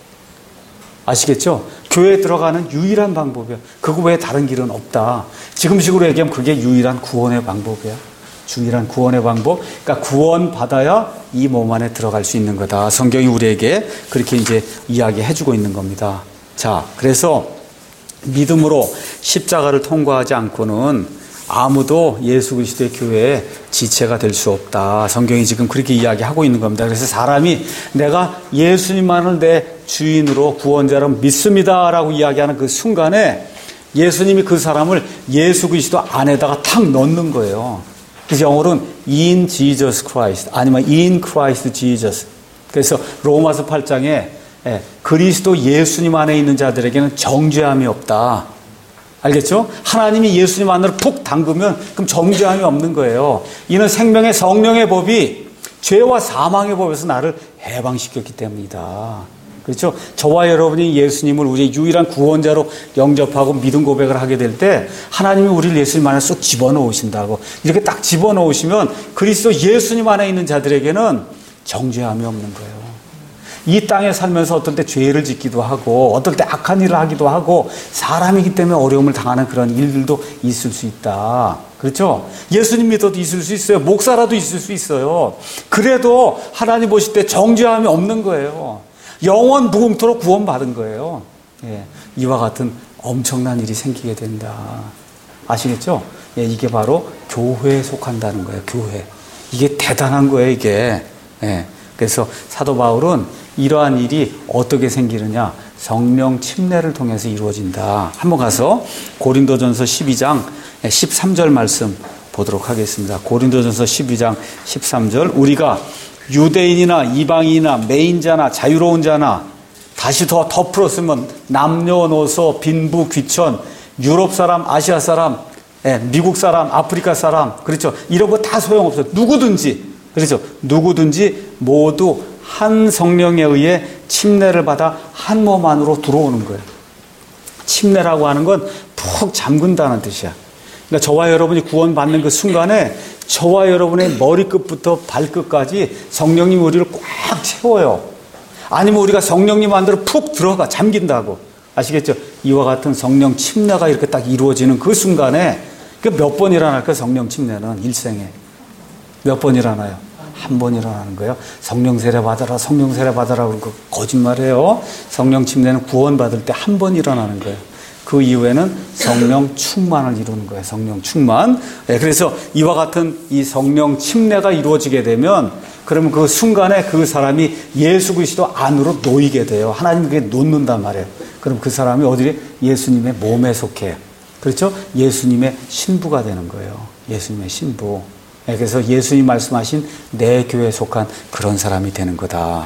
아시겠죠? 교회에 들어가는 유일한 방법이야. 그거 외에 다른 길은 없다. 지금식으로 얘기하면 그게 유일한 구원의 방법이야. 유일한 구원의 방법. 그러니까 구원받아야 이 몸 안에 들어갈 수 있는 거다. 성경이 우리에게 그렇게 이제 이야기해주고 있는 겁니다. 자, 그래서 믿음으로 십자가를 통과하지 않고는 아무도 예수 그리스도의 교회에 지체가 될 수 없다. 성경이 지금 그렇게 이야기하고 있는 겁니다. 그래서 사람이 내가 예수님만을 내 주인으로 구원자로 믿습니다라고 이야기하는 그 순간에 예수님이 그 사람을 예수 그리스도 안에다가 탁 넣는 거예요. 그래서 영어로는 in Jesus Christ 아니면 in Christ Jesus. 그래서 로마서 팔 장에 예, 그리스도 예수님 안에 있는 자들에게는 정죄함이 없다. 알겠죠? 하나님이 예수님 안으로 푹 담그면 그럼 정죄함이 없는 거예요. 이는 생명의 성령의 법이 죄와 사망의 법에서 나를 해방시켰기 때문이다. 그렇죠? 저와 여러분이 예수님을 우리의 유일한 구원자로 영접하고 믿음 고백을 하게 될 때 하나님이 우리를 예수님 안에 쏙 집어넣으신다고. 이렇게 딱 집어넣으시면 그리스도 예수님 안에 있는 자들에게는 정죄함이 없는 거예요. 이 땅에 살면서 어떨 때 죄를 짓기도 하고 어떨 때 악한 일을 하기도 하고 사람이기 때문에 어려움을 당하는 그런 일들도 있을 수 있다. 그렇죠? 예수님 믿어도 있을 수 있어요. 목사라도 있을 수 있어요. 그래도 하나님 보실 때 정죄함이 없는 거예요. 영원 무궁토록 구원받은 거예요. 예, 이와 같은 엄청난 일이 생기게 된다. 아시겠죠? 예, 이게 바로 교회에 속한다는 거예요. 교회. 이게 대단한 거예요. 이게. 예, 그래서 사도 바울은 이러한 일이 어떻게 생기느냐? 성령 침례를 통해서 이루어진다. 한번 가서 고린도전서 십이 장 십삼 절 말씀 보도록 하겠습니다. 고린도전서 십이 장 십삼 절. 우리가 유대인이나 이방인이나 매인자나 자유로운 자나 다시 더 덧풀었으면 남녀노소 빈부 귀천 유럽 사람 아시아 사람 예, 미국 사람 아프리카 사람 그렇죠. 이런 거 다 소용없어요. 누구든지 그렇죠. 누구든지 모두 한 성령에 의해 침례를 받아 한 몸 안으로 들어오는 거예요. 침례라고 하는 건 푹 잠근다는 뜻이야. 그러니까 저와 여러분이 구원받는 그 순간에 저와 여러분의 머리끝부터 발끝까지 성령님이 우리를 꽉 채워요. 아니면 우리가 성령님 안으로 푹 들어가 잠긴다고. 아시겠죠? 이와 같은 성령 침례가 이렇게 딱 이루어지는 그 순간에 몇 번 일어날까 성령 침례는 일생에. 몇 번 일어나요? 한 번 일어나는 거예요. 성령 세례 받아라, 성령 세례 받아라 그러고 거짓말이에요. 성령 침례는 구원받을 때 한 번 일어나는 거예요. 그 이후에는 성령 충만을 이루는 거예요. 성령 충만. 네, 그래서 이와 같은 이 성령 침례가 이루어지게 되면 그러면 그 순간에 그 사람이 예수 그리스도 안으로 놓이게 돼요. 하나님께 놓는단 말이에요. 그럼 그 사람이 어디 예수님의 몸에 속해. 그렇죠? 예수님의 신부가 되는 거예요. 예수님의 신부. 네, 그래서 예수님 말씀하신 내 교회에 속한 그런 사람이 되는 거다.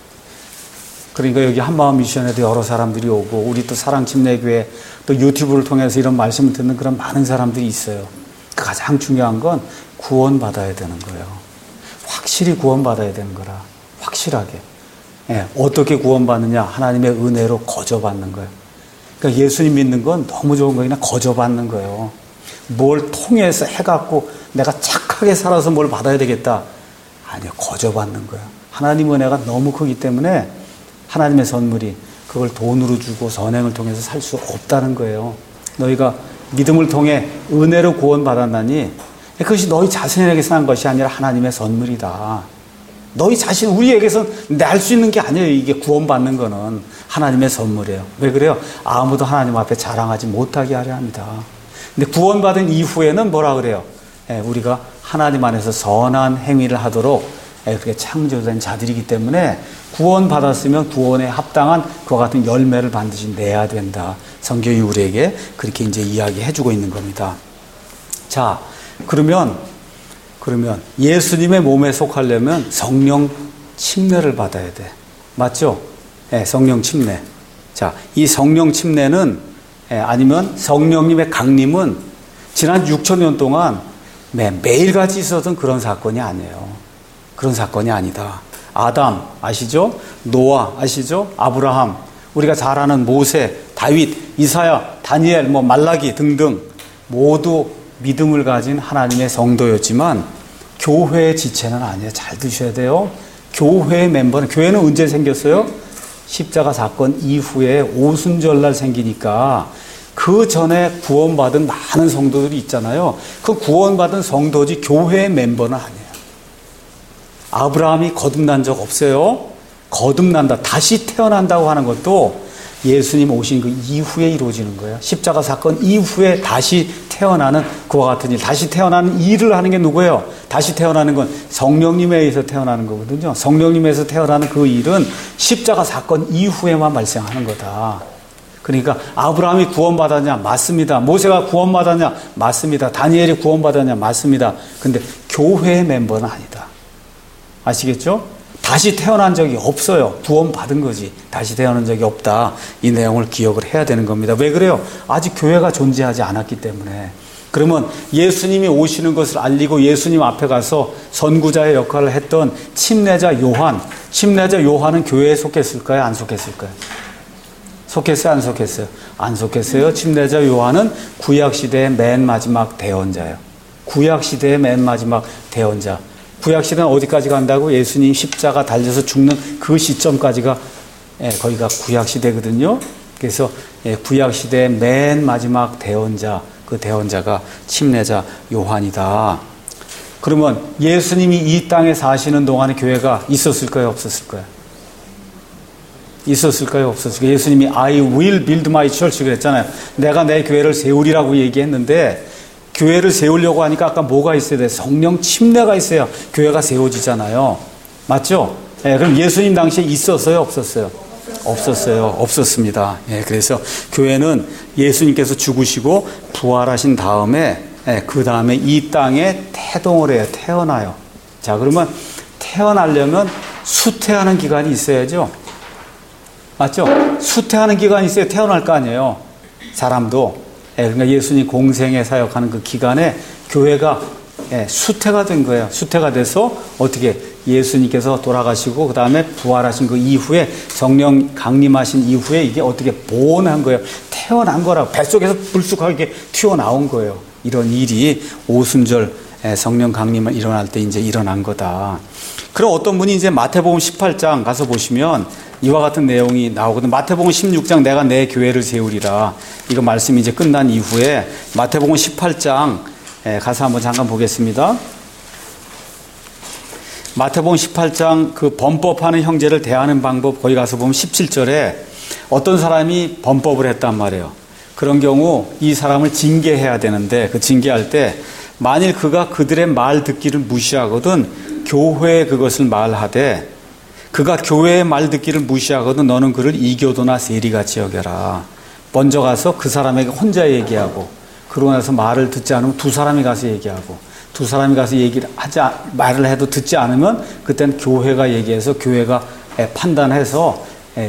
그러니까 여기 한마음 미션에도 여러 사람들이 오고 우리 또 사랑침례교회 또 유튜브를 통해서 이런 말씀을 듣는 그런 많은 사람들이 있어요. 가장 중요한 건 구원받아야 되는 거예요. 확실히 구원받아야 되는 거라. 확실하게. 예, 어떻게 구원받느냐? 하나님의 은혜로 거저받는 거예요. 그러니까 예수님 믿는 건 너무 좋은 거 그냥 거저받는 거예요. 뭘 통해서 해갖고 내가 착하게 살아서 뭘 받아야 되겠다. 아니요. 거저받는 거예요. 하나님 은혜가 너무 크기 때문에 하나님의 선물이 그걸 돈으로 주고 선행을 통해서 살 수 없다는 거예요. 너희가 믿음을 통해 은혜로 구원받았나니 그것이 너희 자신에게서 난 것이 아니라 하나님의 선물이다. 너희 자신 우리에게서 낼 수 있는 게 아니에요. 이게 구원받는 거는 하나님의 선물이에요. 왜 그래요? 아무도 하나님 앞에 자랑하지 못하게 하려 합니다. 근데 구원받은 이후에는 뭐라 그래요? 예, 우리가 하나님 안에서 선한 행위를 하도록 그렇게 창조된 자들이기 때문에 구원받았으면 구원에 합당한 그와 같은 열매를 반드시 내야 된다. 성경이 우리에게 그렇게 이제 이야기해주고 있는 겁니다. 자, 그러면 그러면 예수님의 몸에 속하려면 성령 침례를 받아야 돼. 맞죠? 네, 성령 침례. 자, 이 성령 침례는 네, 아니면 성령님의 강림은 지난 육천 년 동안 매, 매일같이 있었던 그런 사건이 아니에요. 그런 사건이 아니다. 아담 아시죠? 노아 아시죠? 아브라함, 우리가 잘 아는 모세, 다윗, 이사야, 다니엘, 뭐 말라기 등등 모두 믿음을 가진 하나님의 성도였지만 교회의 지체는 아니에요. 잘 드셔야 돼요. 교회의 멤버는, 교회는 언제 생겼어요? 십자가 사건 이후에 오순절날 생기니까 그 전에 구원받은 많은 성도들이 있잖아요. 그 구원받은 성도지 교회의 멤버는 아니에요. 아브라함이 거듭난 적 없어요. 거듭난다, 다시 태어난다고 하는 것도 예수님 오신 그 이후에 이루어지는 거예요. 십자가 사건 이후에 다시 태어나는 그와 같은 일, 다시 태어나는 일을 하는 게 누구예요? 다시 태어나는 건 성령님에 의해서 태어나는 거거든요. 성령님에서 태어나는 그 일은 십자가 사건 이후에만 발생하는 거다. 그러니까 아브라함이 구원받았냐? 맞습니다. 모세가 구원받았냐? 맞습니다. 다니엘이 구원받았냐? 맞습니다. 근데 교회의 멤버는 아니다. 아시겠죠? 다시 태어난 적이 없어요. 구원받은 거지. 다시 태어난 적이 없다. 이 내용을 기억을 해야 되는 겁니다. 왜 그래요? 아직 교회가 존재하지 않았기 때문에. 그러면 예수님이 오시는 것을 알리고 예수님 앞에 가서 선구자의 역할을 했던 침례자 요한, 침례자 요한은 교회에 속했을까요? 안 속했을까요? 속했어요? 안 속했어요? 안 속했어요. 침례자 요한은 구약시대의 맨 마지막 대언자예요. 구약시대의 맨 마지막 대언자. 구약시대는 어디까지 간다고? 예수님 십자가 달려서 죽는 그 시점까지가 예, 거기가 구약시대거든요. 그래서 예, 구약시대의 맨 마지막 대언자, 그 대언자가 침례자 요한이다. 그러면 예수님이 이 땅에 사시는 동안에 교회가 있었을까요? 없었을까요? 있었을까요? 없었을까요? 예수님이 I will build my church 그랬잖아요. 내가 내 교회를 세우리라고 얘기했는데 교회를 세우려고 하니까 아까 뭐가 있어야 돼? 성령 침례가 있어야 교회가 세워지잖아요. 맞죠? 예, 그럼 예수님 당시에 있었어요? 없었어요? 없었어요. 없었습니다. 예, 그래서 교회는 예수님께서 죽으시고 부활하신 다음에 예, 그 다음에 이 땅에 태동을 해요. 태어나요. 자, 그러면 태어나려면 수태하는 기간이 있어야죠. 맞죠? 수태하는 기간이 있어야 태어날 거 아니에요. 사람도. 예, 그러니까 예수님 공생에 사역하는 그 기간에 교회가 예, 수태가 된 거예요. 수태가 돼서 어떻게 예수님께서 돌아가시고 그 다음에 부활하신 그 이후에 성령 강림하신 이후에 이게 어떻게 보온한 거예요. 태어난 거라고. 뱃속에서 불쑥하게 튀어나온 거예요. 이런 일이 오순절 성령 강림을 일어날 때 이제 일어난 거다. 그럼 어떤 분이 이제 마태복음 십팔 장 가서 보시면 이와 같은 내용이 나오거든. 마태복음 십육 장 내가 내 교회를 세우리라. 이거 말씀이 이제 끝난 이후에 마태복음 십팔 장 가서 한번 잠깐 보겠습니다. 마태복음 십팔 장 그 범법하는 형제를 대하는 방법 거기 가서 보면 십칠 절에 어떤 사람이 범법을 했단 말이에요. 그런 경우 이 사람을 징계해야 되는데 그 징계할 때 만일 그가 그들의 말 듣기를 무시하거든 교회에 그것을 말하되 그가 교회의 말 듣기를 무시하거든 너는 그를 이교도나 세리같이 여겨라. 먼저 가서 그 사람에게 혼자 얘기하고 그러고 나서 말을 듣지 않으면 두 사람이 가서 얘기하고 두 사람이 가서 얘기를 하지 말을 해도 듣지 않으면 그때는 교회가 얘기해서 교회가 판단해서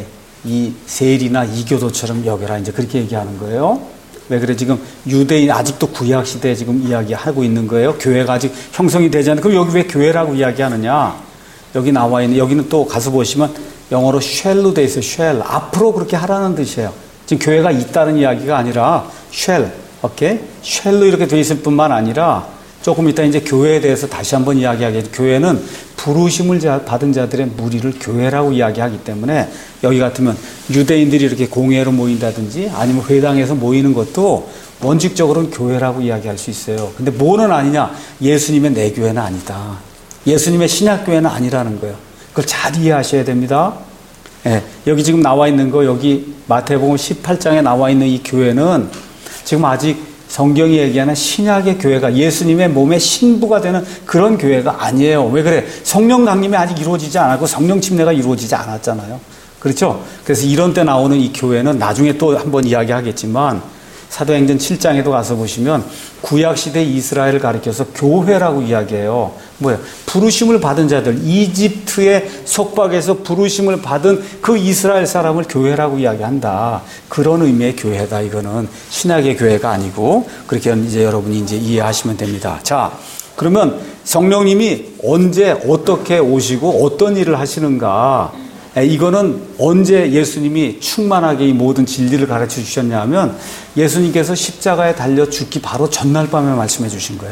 이 세리나 이교도처럼 여겨라. 이제 그렇게 얘기하는 거예요. 왜 그래? 지금 유대인 아직도 구약 시대에 지금 이야기하고 있는 거예요. 교회가 아직 형성이 되지 않는. 그럼 여기 왜 교회라고 이야기하느냐? 여기 나와 있는 여기는 또 가서 보시면 영어로 shall로 돼 있어요. shall. 앞으로 그렇게 하라는 뜻이에요. 지금 교회가 있다는 이야기가 아니라 shall. 오케이? shall로 이렇게 돼 있을 뿐만 아니라 조금 이따 이제 교회에 대해서 다시 한번 이야기하겠죠. 교회는 부르심을 받은 자들의 무리를 교회라고 이야기하기 때문에 여기 같으면 유대인들이 이렇게 공회로 모인다든지 아니면 회당에서 모이는 것도 원칙적으로는 교회라고 이야기할 수 있어요. 근데 뭐는 아니냐? 예수님의 내 교회는 아니다. 예수님의 신약교회는 아니라는 거예요. 그걸 잘 이해하셔야 됩니다. 예, 여기 지금 나와 있는 거 여기 마태복음 십팔 장에 나와 있는 이 교회는 지금 아직 성경이 얘기하는 신약의 교회가 예수님의 몸의 신부가 되는 그런 교회가 아니에요. 왜 그래? 성령 강림이 아직 이루어지지 않았고 성령 침례가 이루어지지 않았잖아요. 그렇죠? 그래서 이런 때 나오는 이 교회는 나중에 또 한번 이야기하겠지만 사도행전 칠 장에도 가서 보시면 구약시대 이스라엘을 가리켜서 교회라고 이야기해요. 뭐예요? 부르심을 받은 자들, 이집트의 속박에서 부르심을 받은 그 이스라엘 사람을 교회라고 이야기한다. 그런 의미의 교회다. 이거는 신약의 교회가 아니고 그렇게 이제 여러분이 이제 이해하시면 됩니다. 자, 그러면 성령님이 언제 어떻게 오시고 어떤 일을 하시는가? 이거는 언제 예수님이 충만하게 이 모든 진리를 가르쳐 주셨냐면 예수님께서 십자가에 달려 죽기 바로 전날 밤에 말씀해 주신 거예요.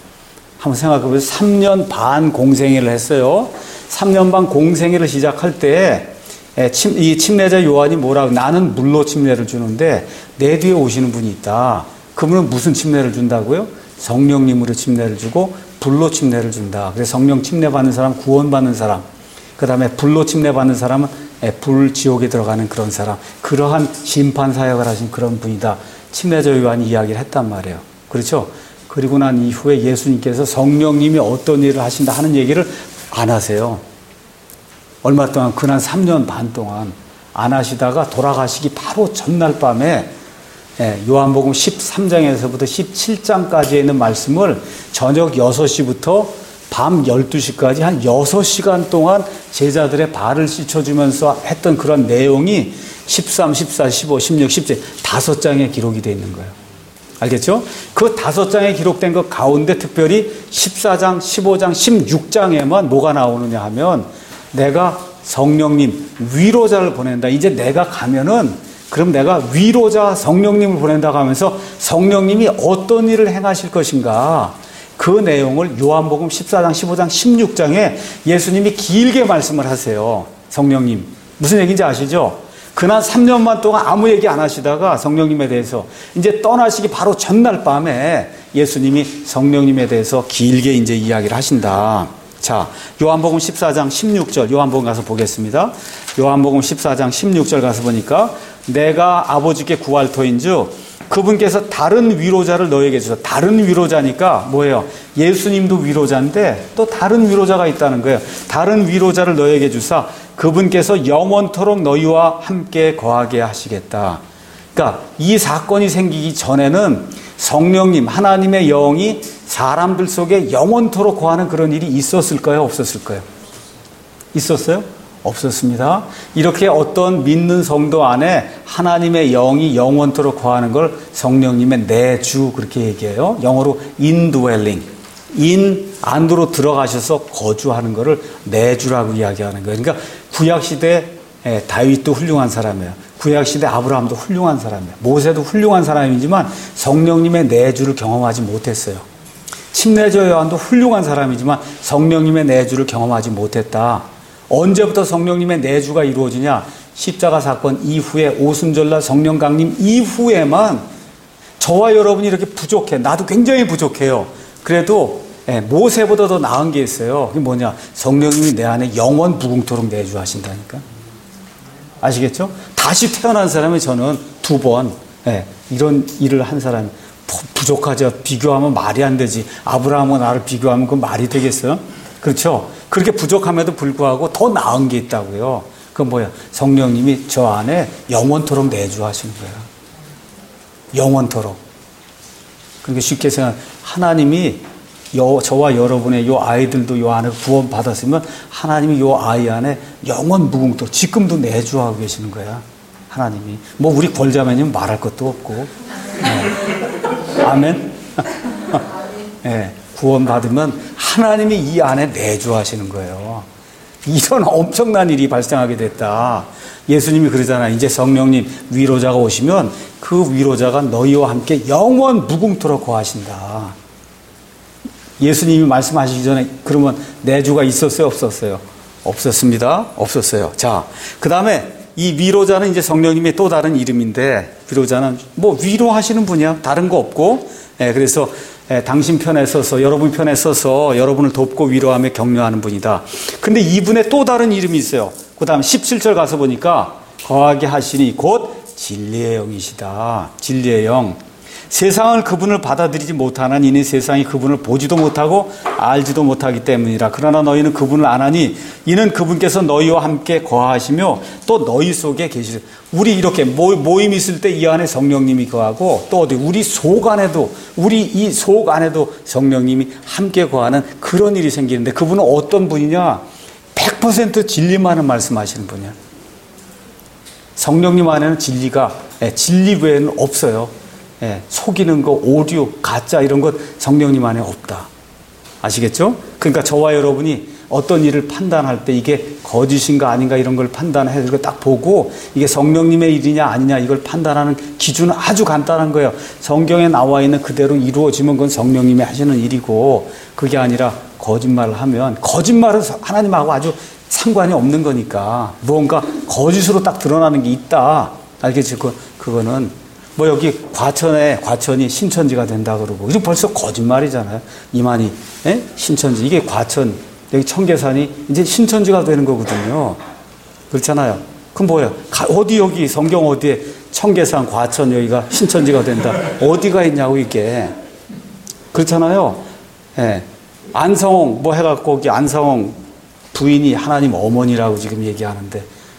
한번 생각해 보세요. 삼 년 반 공생애를 했어요. 삼 년 반 공생애를 시작할 때 이 침례자 요한이 뭐라고 나는 물로 침례를 주는데 내 뒤에 오시는 분이 있다. 그분은 무슨 침례를 준다고요? 성령님으로 침례를 주고 불로 침례를 준다. 그래서 성령 침례 받는 사람, 구원받는 사람. 그 다음에 불로 침례받는 사람은 불 지옥에 들어가는 그런 사람. 그러한 심판 사역을 하신 그런 분이다. 침례자 요한이 이야기를 했단 말이에요. 그렇죠? 그리고 난 이후에 예수님께서 성령님이 어떤 일을 하신다 하는 얘기를 안 하세요. 얼마 동안? 그날 삼 년 반 동안 안 하시다가 돌아가시기 바로 전날 밤에 요한복음 십삼 장에서부터 십칠 장까지에 있는 말씀을 저녁 여섯 시부터 밤 열두 시까지 한 여섯 시간 동안 제자들의 발을 씻어주면서 했던 그런 내용이 십삼, 십사, 십오, 십육, 십칠 다섯 장에 기록이 되어 있는 거예요. 알겠죠? 그 다섯 장에 기록된 것 가운데 특별히 십사 장, 십오 장, 십육 장에만 뭐가 나오느냐 하면 내가 성령님, 위로자를 보낸다. 이제 내가 가면은 그럼 내가 위로자 성령님을 보낸다고 하면서 성령님이 어떤 일을 행하실 것인가 그 내용을 요한복음 십사 장, 십오 장, 십육 장에 예수님이 길게 말씀을 하세요. 성령님. 무슨 얘기인지 아시죠? 그날 삼 년만 동안 아무 얘기 안 하시다가 성령님에 대해서 이제 떠나시기 바로 전날 밤에 예수님이 성령님에 대해서 길게 이제 이야기를 하신다. 자, 요한복음 십사 장 십육 절 요한복음 가서 보겠습니다. 요한복음 십사 장 십육 절 가서 보니까 내가 아버지께 구할 터인즉 그분께서 다른 위로자를 너에게 주사. 다른 위로자니까 뭐예요? 예수님도 위로자인데 또 다른 위로자가 있다는 거예요. 다른 위로자를 너에게 주사 그분께서 영원토록 너희와 함께 거하게 하시겠다. 그러니까 이 사건이 생기기 전에는 성령님, 하나님의 영이 사람들 속에 영원토록 거하는 그런 일이 있었을까요? 없었을까요? 있었어요? 없었습니다. 이렇게 어떤 믿는 성도 안에 하나님의 영이 영원토록 거하는 걸 성령님의 내주 그렇게 얘기해요. 영어로 indwelling. 인 안으로 들어가셔서 거주하는 것을 내주라고 이야기하는 거예요. 그러니까 구약시대 다윗도 훌륭한 사람이에요. 구약시대 아브라함도 훌륭한 사람이에요. 모세도 훌륭한 사람이지만 성령님의 내주를 경험하지 못했어요. 침례자 요한도 훌륭한 사람이지만 성령님의 내주를 경험하지 못했다. 언제부터 성령님의 내주가 이루어지냐? 십자가 사건 이후에 오순절날 성령 강림 이후에만 저와 여러분이 이렇게 부족해. 나도 굉장히 부족해요. 그래도 모세보다 더 나은 게 있어요. 그게 뭐냐? 성령님이 내 안에 영원 무궁토록 내주하신다니까. 아시겠죠? 다시 태어난 사람이 저는 두 번 이런 일을 한 사람 부족하죠. 비교하면 말이 안 되지. 아브라함과 나를 비교하면 그 말이 되겠어요? 그렇죠? 그렇게 부족함에도 불구하고 더 나은 게 있다고요. 그건 뭐야? 성령님이 저 안에 영원토록 내주하시는 거예요. 영원토록. 그러니까 쉽게 생각, 하나님이 여, 저와 여러분의 요 아이들도 요 안에 구원 받았으면 하나님이 요 아이 안에 영원 무궁토록 지금도 내주하고 계시는 거야. 하나님이. 뭐 우리 권자매님 말할 것도 없고. 네. 아멘. 네. 구원 받으면 하나님이 이 안에 내주하시는 거예요. 이런 엄청난 일이 발생하게 됐다. 예수님이 그러잖아. 이제 성령님 위로자가 오시면 그 위로자가 너희와 함께 영원 무궁토록 거하신다. 예수님이 말씀하시기 전에 그러면 내주가 있었어요? 없었어요? 없었습니다. 없었어요. 자, 그 다음에 이 위로자는 이제 성령님의 또 다른 이름인데 위로자는 뭐 위로하시는 분이야. 다른 거 없고. 예, 그래서 예, 당신 편에 서서 여러분 편에 서서 여러분을 돕고 위로하며 격려하는 분이다. 근데 이분의 또 다른 이름이 있어요. 그 다음 십칠 절 가서 보니까 거하게 하시니 곧 진리의 영이시다. 진리의 영. 세상을 그분을 받아들이지 못하는 이는 세상이 그분을 보지도 못하고 알지도 못하기 때문이라. 그러나 너희는 그분을 아나니 이는 그분께서 너희와 함께 거하시며 또 너희 속에 계시리. 우리 이렇게 모임 있을 때 이 안에 성령님이 거하고 또 어디 우리 속 안에도 우리 이 속 안에도 성령님이 함께 거하는 그런 일이 생기는데 그분은 어떤 분이냐? 백 퍼센트 진리만을 말씀하시는 분이야. 성령님 안에는 진리가 진리 외에는 없어요. 예, 속이는 거, 오류, 가짜 이런 것 성령님 안에 없다. 아시겠죠? 그러니까 저와 여러분이 어떤 일을 판단할 때 이게 거짓인가 아닌가 이런 걸 판단해서 딱 보고 이게 성령님의 일이냐 아니냐 이걸 판단하는 기준은 아주 간단한 거예요. 성경에 나와 있는 그대로 이루어지면 그건 성령님이 하시는 일이고 그게 아니라 거짓말을 하면 거짓말은 하나님하고 아주 상관이 없는 거니까 무언가 거짓으로 딱 드러나는 게 있다. 알겠죠? 그, 그거는 뭐 여기 과천에 과천이 신천지가 된다 그러고 이거 벌써 거짓말이잖아요. 이만희 에? 신천지 이게 과천 여기 청계산이 이제 신천지가 되는 거거든요. 그렇잖아요. 그럼 뭐예요? 어디 여기 성경 어디에 청계산 과천 여기가 신천지가 된다. 어디가 있냐고 이게. 그렇잖아요. 예. 안성홍 뭐 해갖고 거기 안성홍 부인이 하나님 어머니라고 지금 얘기하는데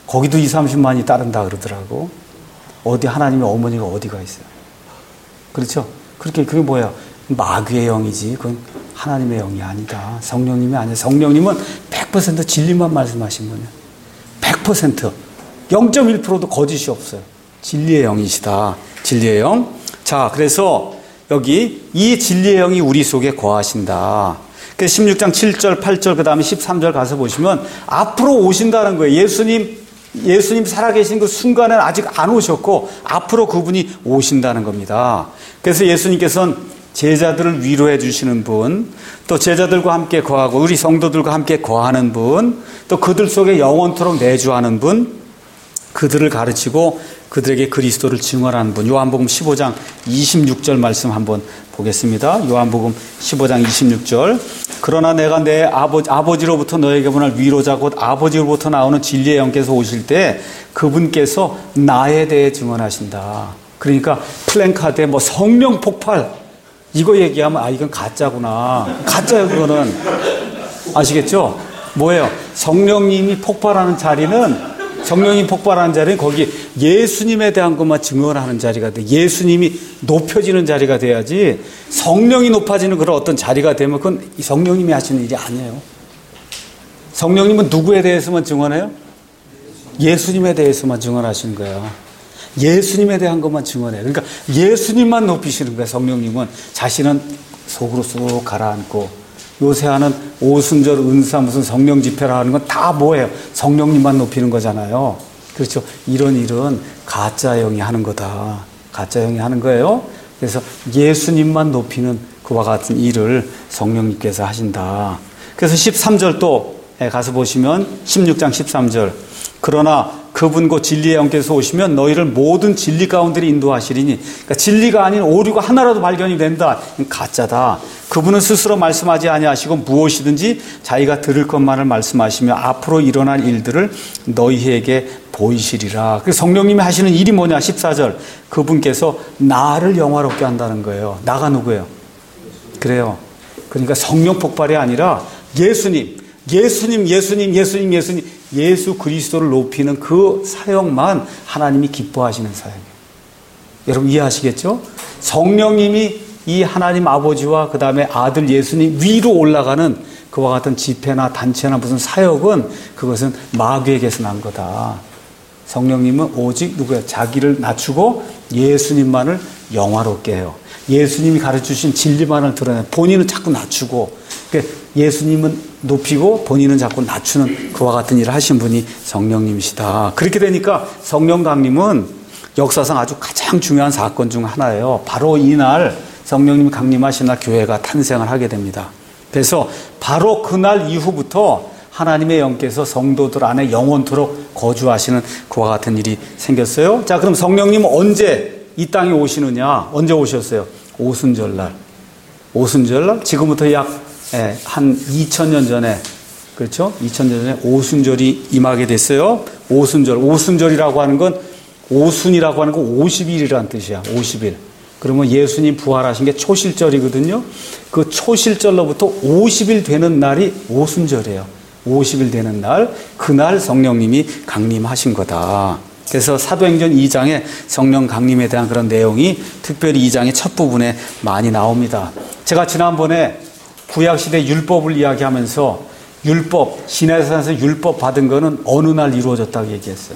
거기도 이삼십만이 따른다 그러더라고. 어디 하나님의 어머니가 어디가 있어요? 그렇죠? 그렇게 그게 뭐야? 마귀의 영이지. 그건 하나님의 영이 아니다. 성령님이 아니야. 성령님은 백 퍼센트 진리만 말씀하신 분이야. 백 퍼센트. 영 점 일 퍼센트도 거짓이 없어요. 진리의 영이시다. 진리의 영. 자, 그래서 여기 이 진리의 영이 우리 속에 거하신다. 그래서 십육 장 칠 절, 팔 절, 그 다음에 십삼 절 가서 보시면 앞으로 오신다는 거예요. 예수님, 예수님 살아계신 그 순간은 아직 안 오셨고 앞으로 그분이 오신다는 겁니다. 그래서 예수님께서는 제자들을 위로해 주시는 분, 또 제자들과 함께 거하고 우리 성도들과 함께 거하는 분, 또 그들 속에 영원토록 내주하는 분, 그들을 가르치고 그들에게 그리스도를 증언하는 분. 요한복음 십오 장 이십육 절 말씀 한번 보겠습니다. 요한복음 십오 장 이십육 절. 그러나 내가 내 아버, 아버지로부터 너에게 보낼 위로자 곧 아버지로부터 나오는 진리의 영께서 오실 때 그분께서 나에 대해 증언하신다. 그러니까 플랜카드에 뭐 성령 폭발 이거 얘기하면 아 이건 가짜구나. 가짜예요 그거는. 아시겠죠? 뭐예요? 성령님이 폭발하는 자리는 성령이 폭발하는 자리는 거기 예수님에 대한 것만 증언하는 자리가 돼. 예수님이 높여지는 자리가 돼야지 성령이 높아지는 그런 어떤 자리가 되면 그건 성령님이 하시는 일이 아니에요. 성령님은 누구에 대해서만 증언해요? 예수님에 대해서만 증언하시는 거예요. 예수님에 대한 것만 증언해요. 그러니까 예수님만 높이시는 거예요. 성령님은 자신은 속으로 쏙 가라앉고 요새 하는 오순절 은사 무슨 성령 집회라 하는 건 다 뭐예요? 성령님만 높이는 거잖아요. 그렇죠? 이런 일은 가짜 영이 하는 거다. 가짜 영이 하는 거예요. 그래서 예수님만 높이는 그와 같은 일을 성령님께서 하신다. 그래서 십삼 절 또 가서 보시면 십육 장 십삼 절. 그러나 그분 곧 진리의 영께서 오시면 너희를 모든 진리 가운데로 인도하시리니, 그러니까 진리가 아닌 오류가 하나라도 발견이 된다. 가짜다. 그분은 스스로 말씀하지 아니하시고 무엇이든지 자기가 들을 것만을 말씀하시며 앞으로 일어날 일들을 너희에게 보이시리라. 그래서 성령님이 하시는 일이 뭐냐? 십사 절. 그분께서 나를 영화롭게 한다는 거예요. 나가 누구예요? 그래요. 그러니까 성령 폭발이 아니라 예수님, 예수님, 예수님, 예수님, 예수님, 예수 그리스도를 높이는 그 사역만 하나님이 기뻐하시는 사역이에요. 여러분 이해하시겠죠? 성령님이 이 하나님 아버지와 그 다음에 아들 예수님 위로 올라가는 그와 같은 집회나 단체나 무슨 사역은 그것은 마귀에게서 난 거다. 성령님은 오직 누구야? 자기를 낮추고 예수님만을 영화롭게 해요. 예수님이 가르쳐주신 진리만을 드러내. 본인은 자꾸 낮추고 예수님은 높이고 본인은 자꾸 낮추는 그와 같은 일을 하신 분이 성령님이시다. 그렇게 되니까 성령 강림은 역사상 아주 가장 중요한 사건 중 하나예요. 바로 이날 성령님이 강림하신 날 교회가 탄생을 하게 됩니다. 그래서 바로 그날 이후부터 하나님의 영께서 성도들 안에 영원토록 거주하시는 그와 같은 일이 생겼어요. 자, 그럼 성령님은 언제 이 땅에 오시느냐? 언제 오셨어요? 오순절날. 오순절날? 지금부터 약 한 이천 년 전에, 그렇죠? 이천 년 전에 오순절이 임하게 됐어요. 오순절. 오순절이라고 하는 건 오순이라고 하는 건 오십 일이라는 뜻이야. 오십 일. 그러면 예수님 부활하신 게 초실절이거든요. 그 초실절로부터 오십 일 되는 날이 오순절이에요. 오십 일 되는 날, 그날 성령님이 강림하신 거다. 그래서 사도행전 이 장에 성령 강림에 대한 그런 내용이 특별히 이 장의 첫 부분에 많이 나옵니다. 제가 지난번에 구약시대 율법을 이야기하면서 율법, 시내산에서 율법 받은 거는 어느 날 이루어졌다고 얘기했어요.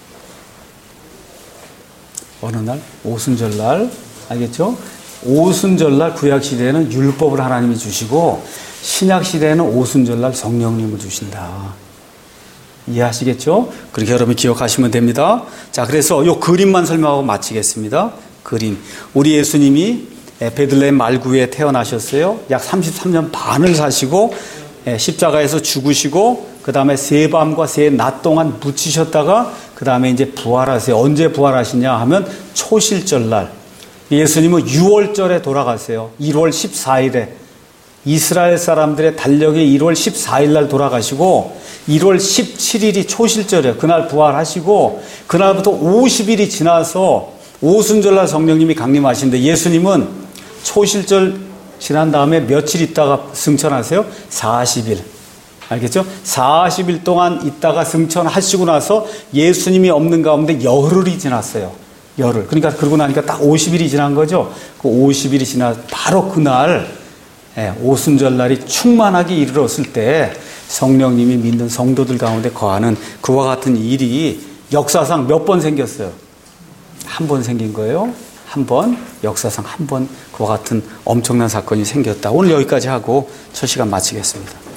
어느 날? 오순절날. 알겠죠? 오순절날 구약시대에는 율법을 하나님이 주시고 신약시대에는 오순절날 성령님을 주신다. 이해하시겠죠? 그렇게 여러분이 기억하시면 됩니다. 자, 그래서 이 그림만 설명하고 마치겠습니다. 그림. 우리 예수님이 베들레헴 말구에 태어나셨어요. 약 삼십삼 년 반을 사시고 십자가에서 죽으시고 그 다음에 세 밤과 세 낮 동안 묻히셨다가 그 다음에 이제 부활하세요. 언제 부활하시냐 하면 초실절날. 예수님은 유월절에 돌아가세요. 일월 십사일에. 이스라엘 사람들의 달력이 일월 십사일 날 돌아가시고 일월 십칠일이 초실절이에요. 그날 부활하시고 그날부터 오십 일이 지나서 오순절날 성령님이 강림하시는데 예수님은 초실절 지난 다음에 며칠 있다가 승천하세요? 사십 일. 알겠죠? 사십 일 동안 있다가 승천하시고 나서 예수님이 없는 가운데 열흘이 지났어요. 열흘. 그러니까 그러고 나니까 딱 오십 일이 지난 거죠. 그 오십 일이 지나 바로 그날 예, 오순절날이 충만하게 이르렀을 때 성령님이 믿는 성도들 가운데 거하는 그와 같은 일이 역사상 몇 번 생겼어요? 한 번 생긴 거예요. 한 번, 역사상 한 번 그와 같은 엄청난 사건이 생겼다. 오늘 여기까지 하고 첫 시간 마치겠습니다.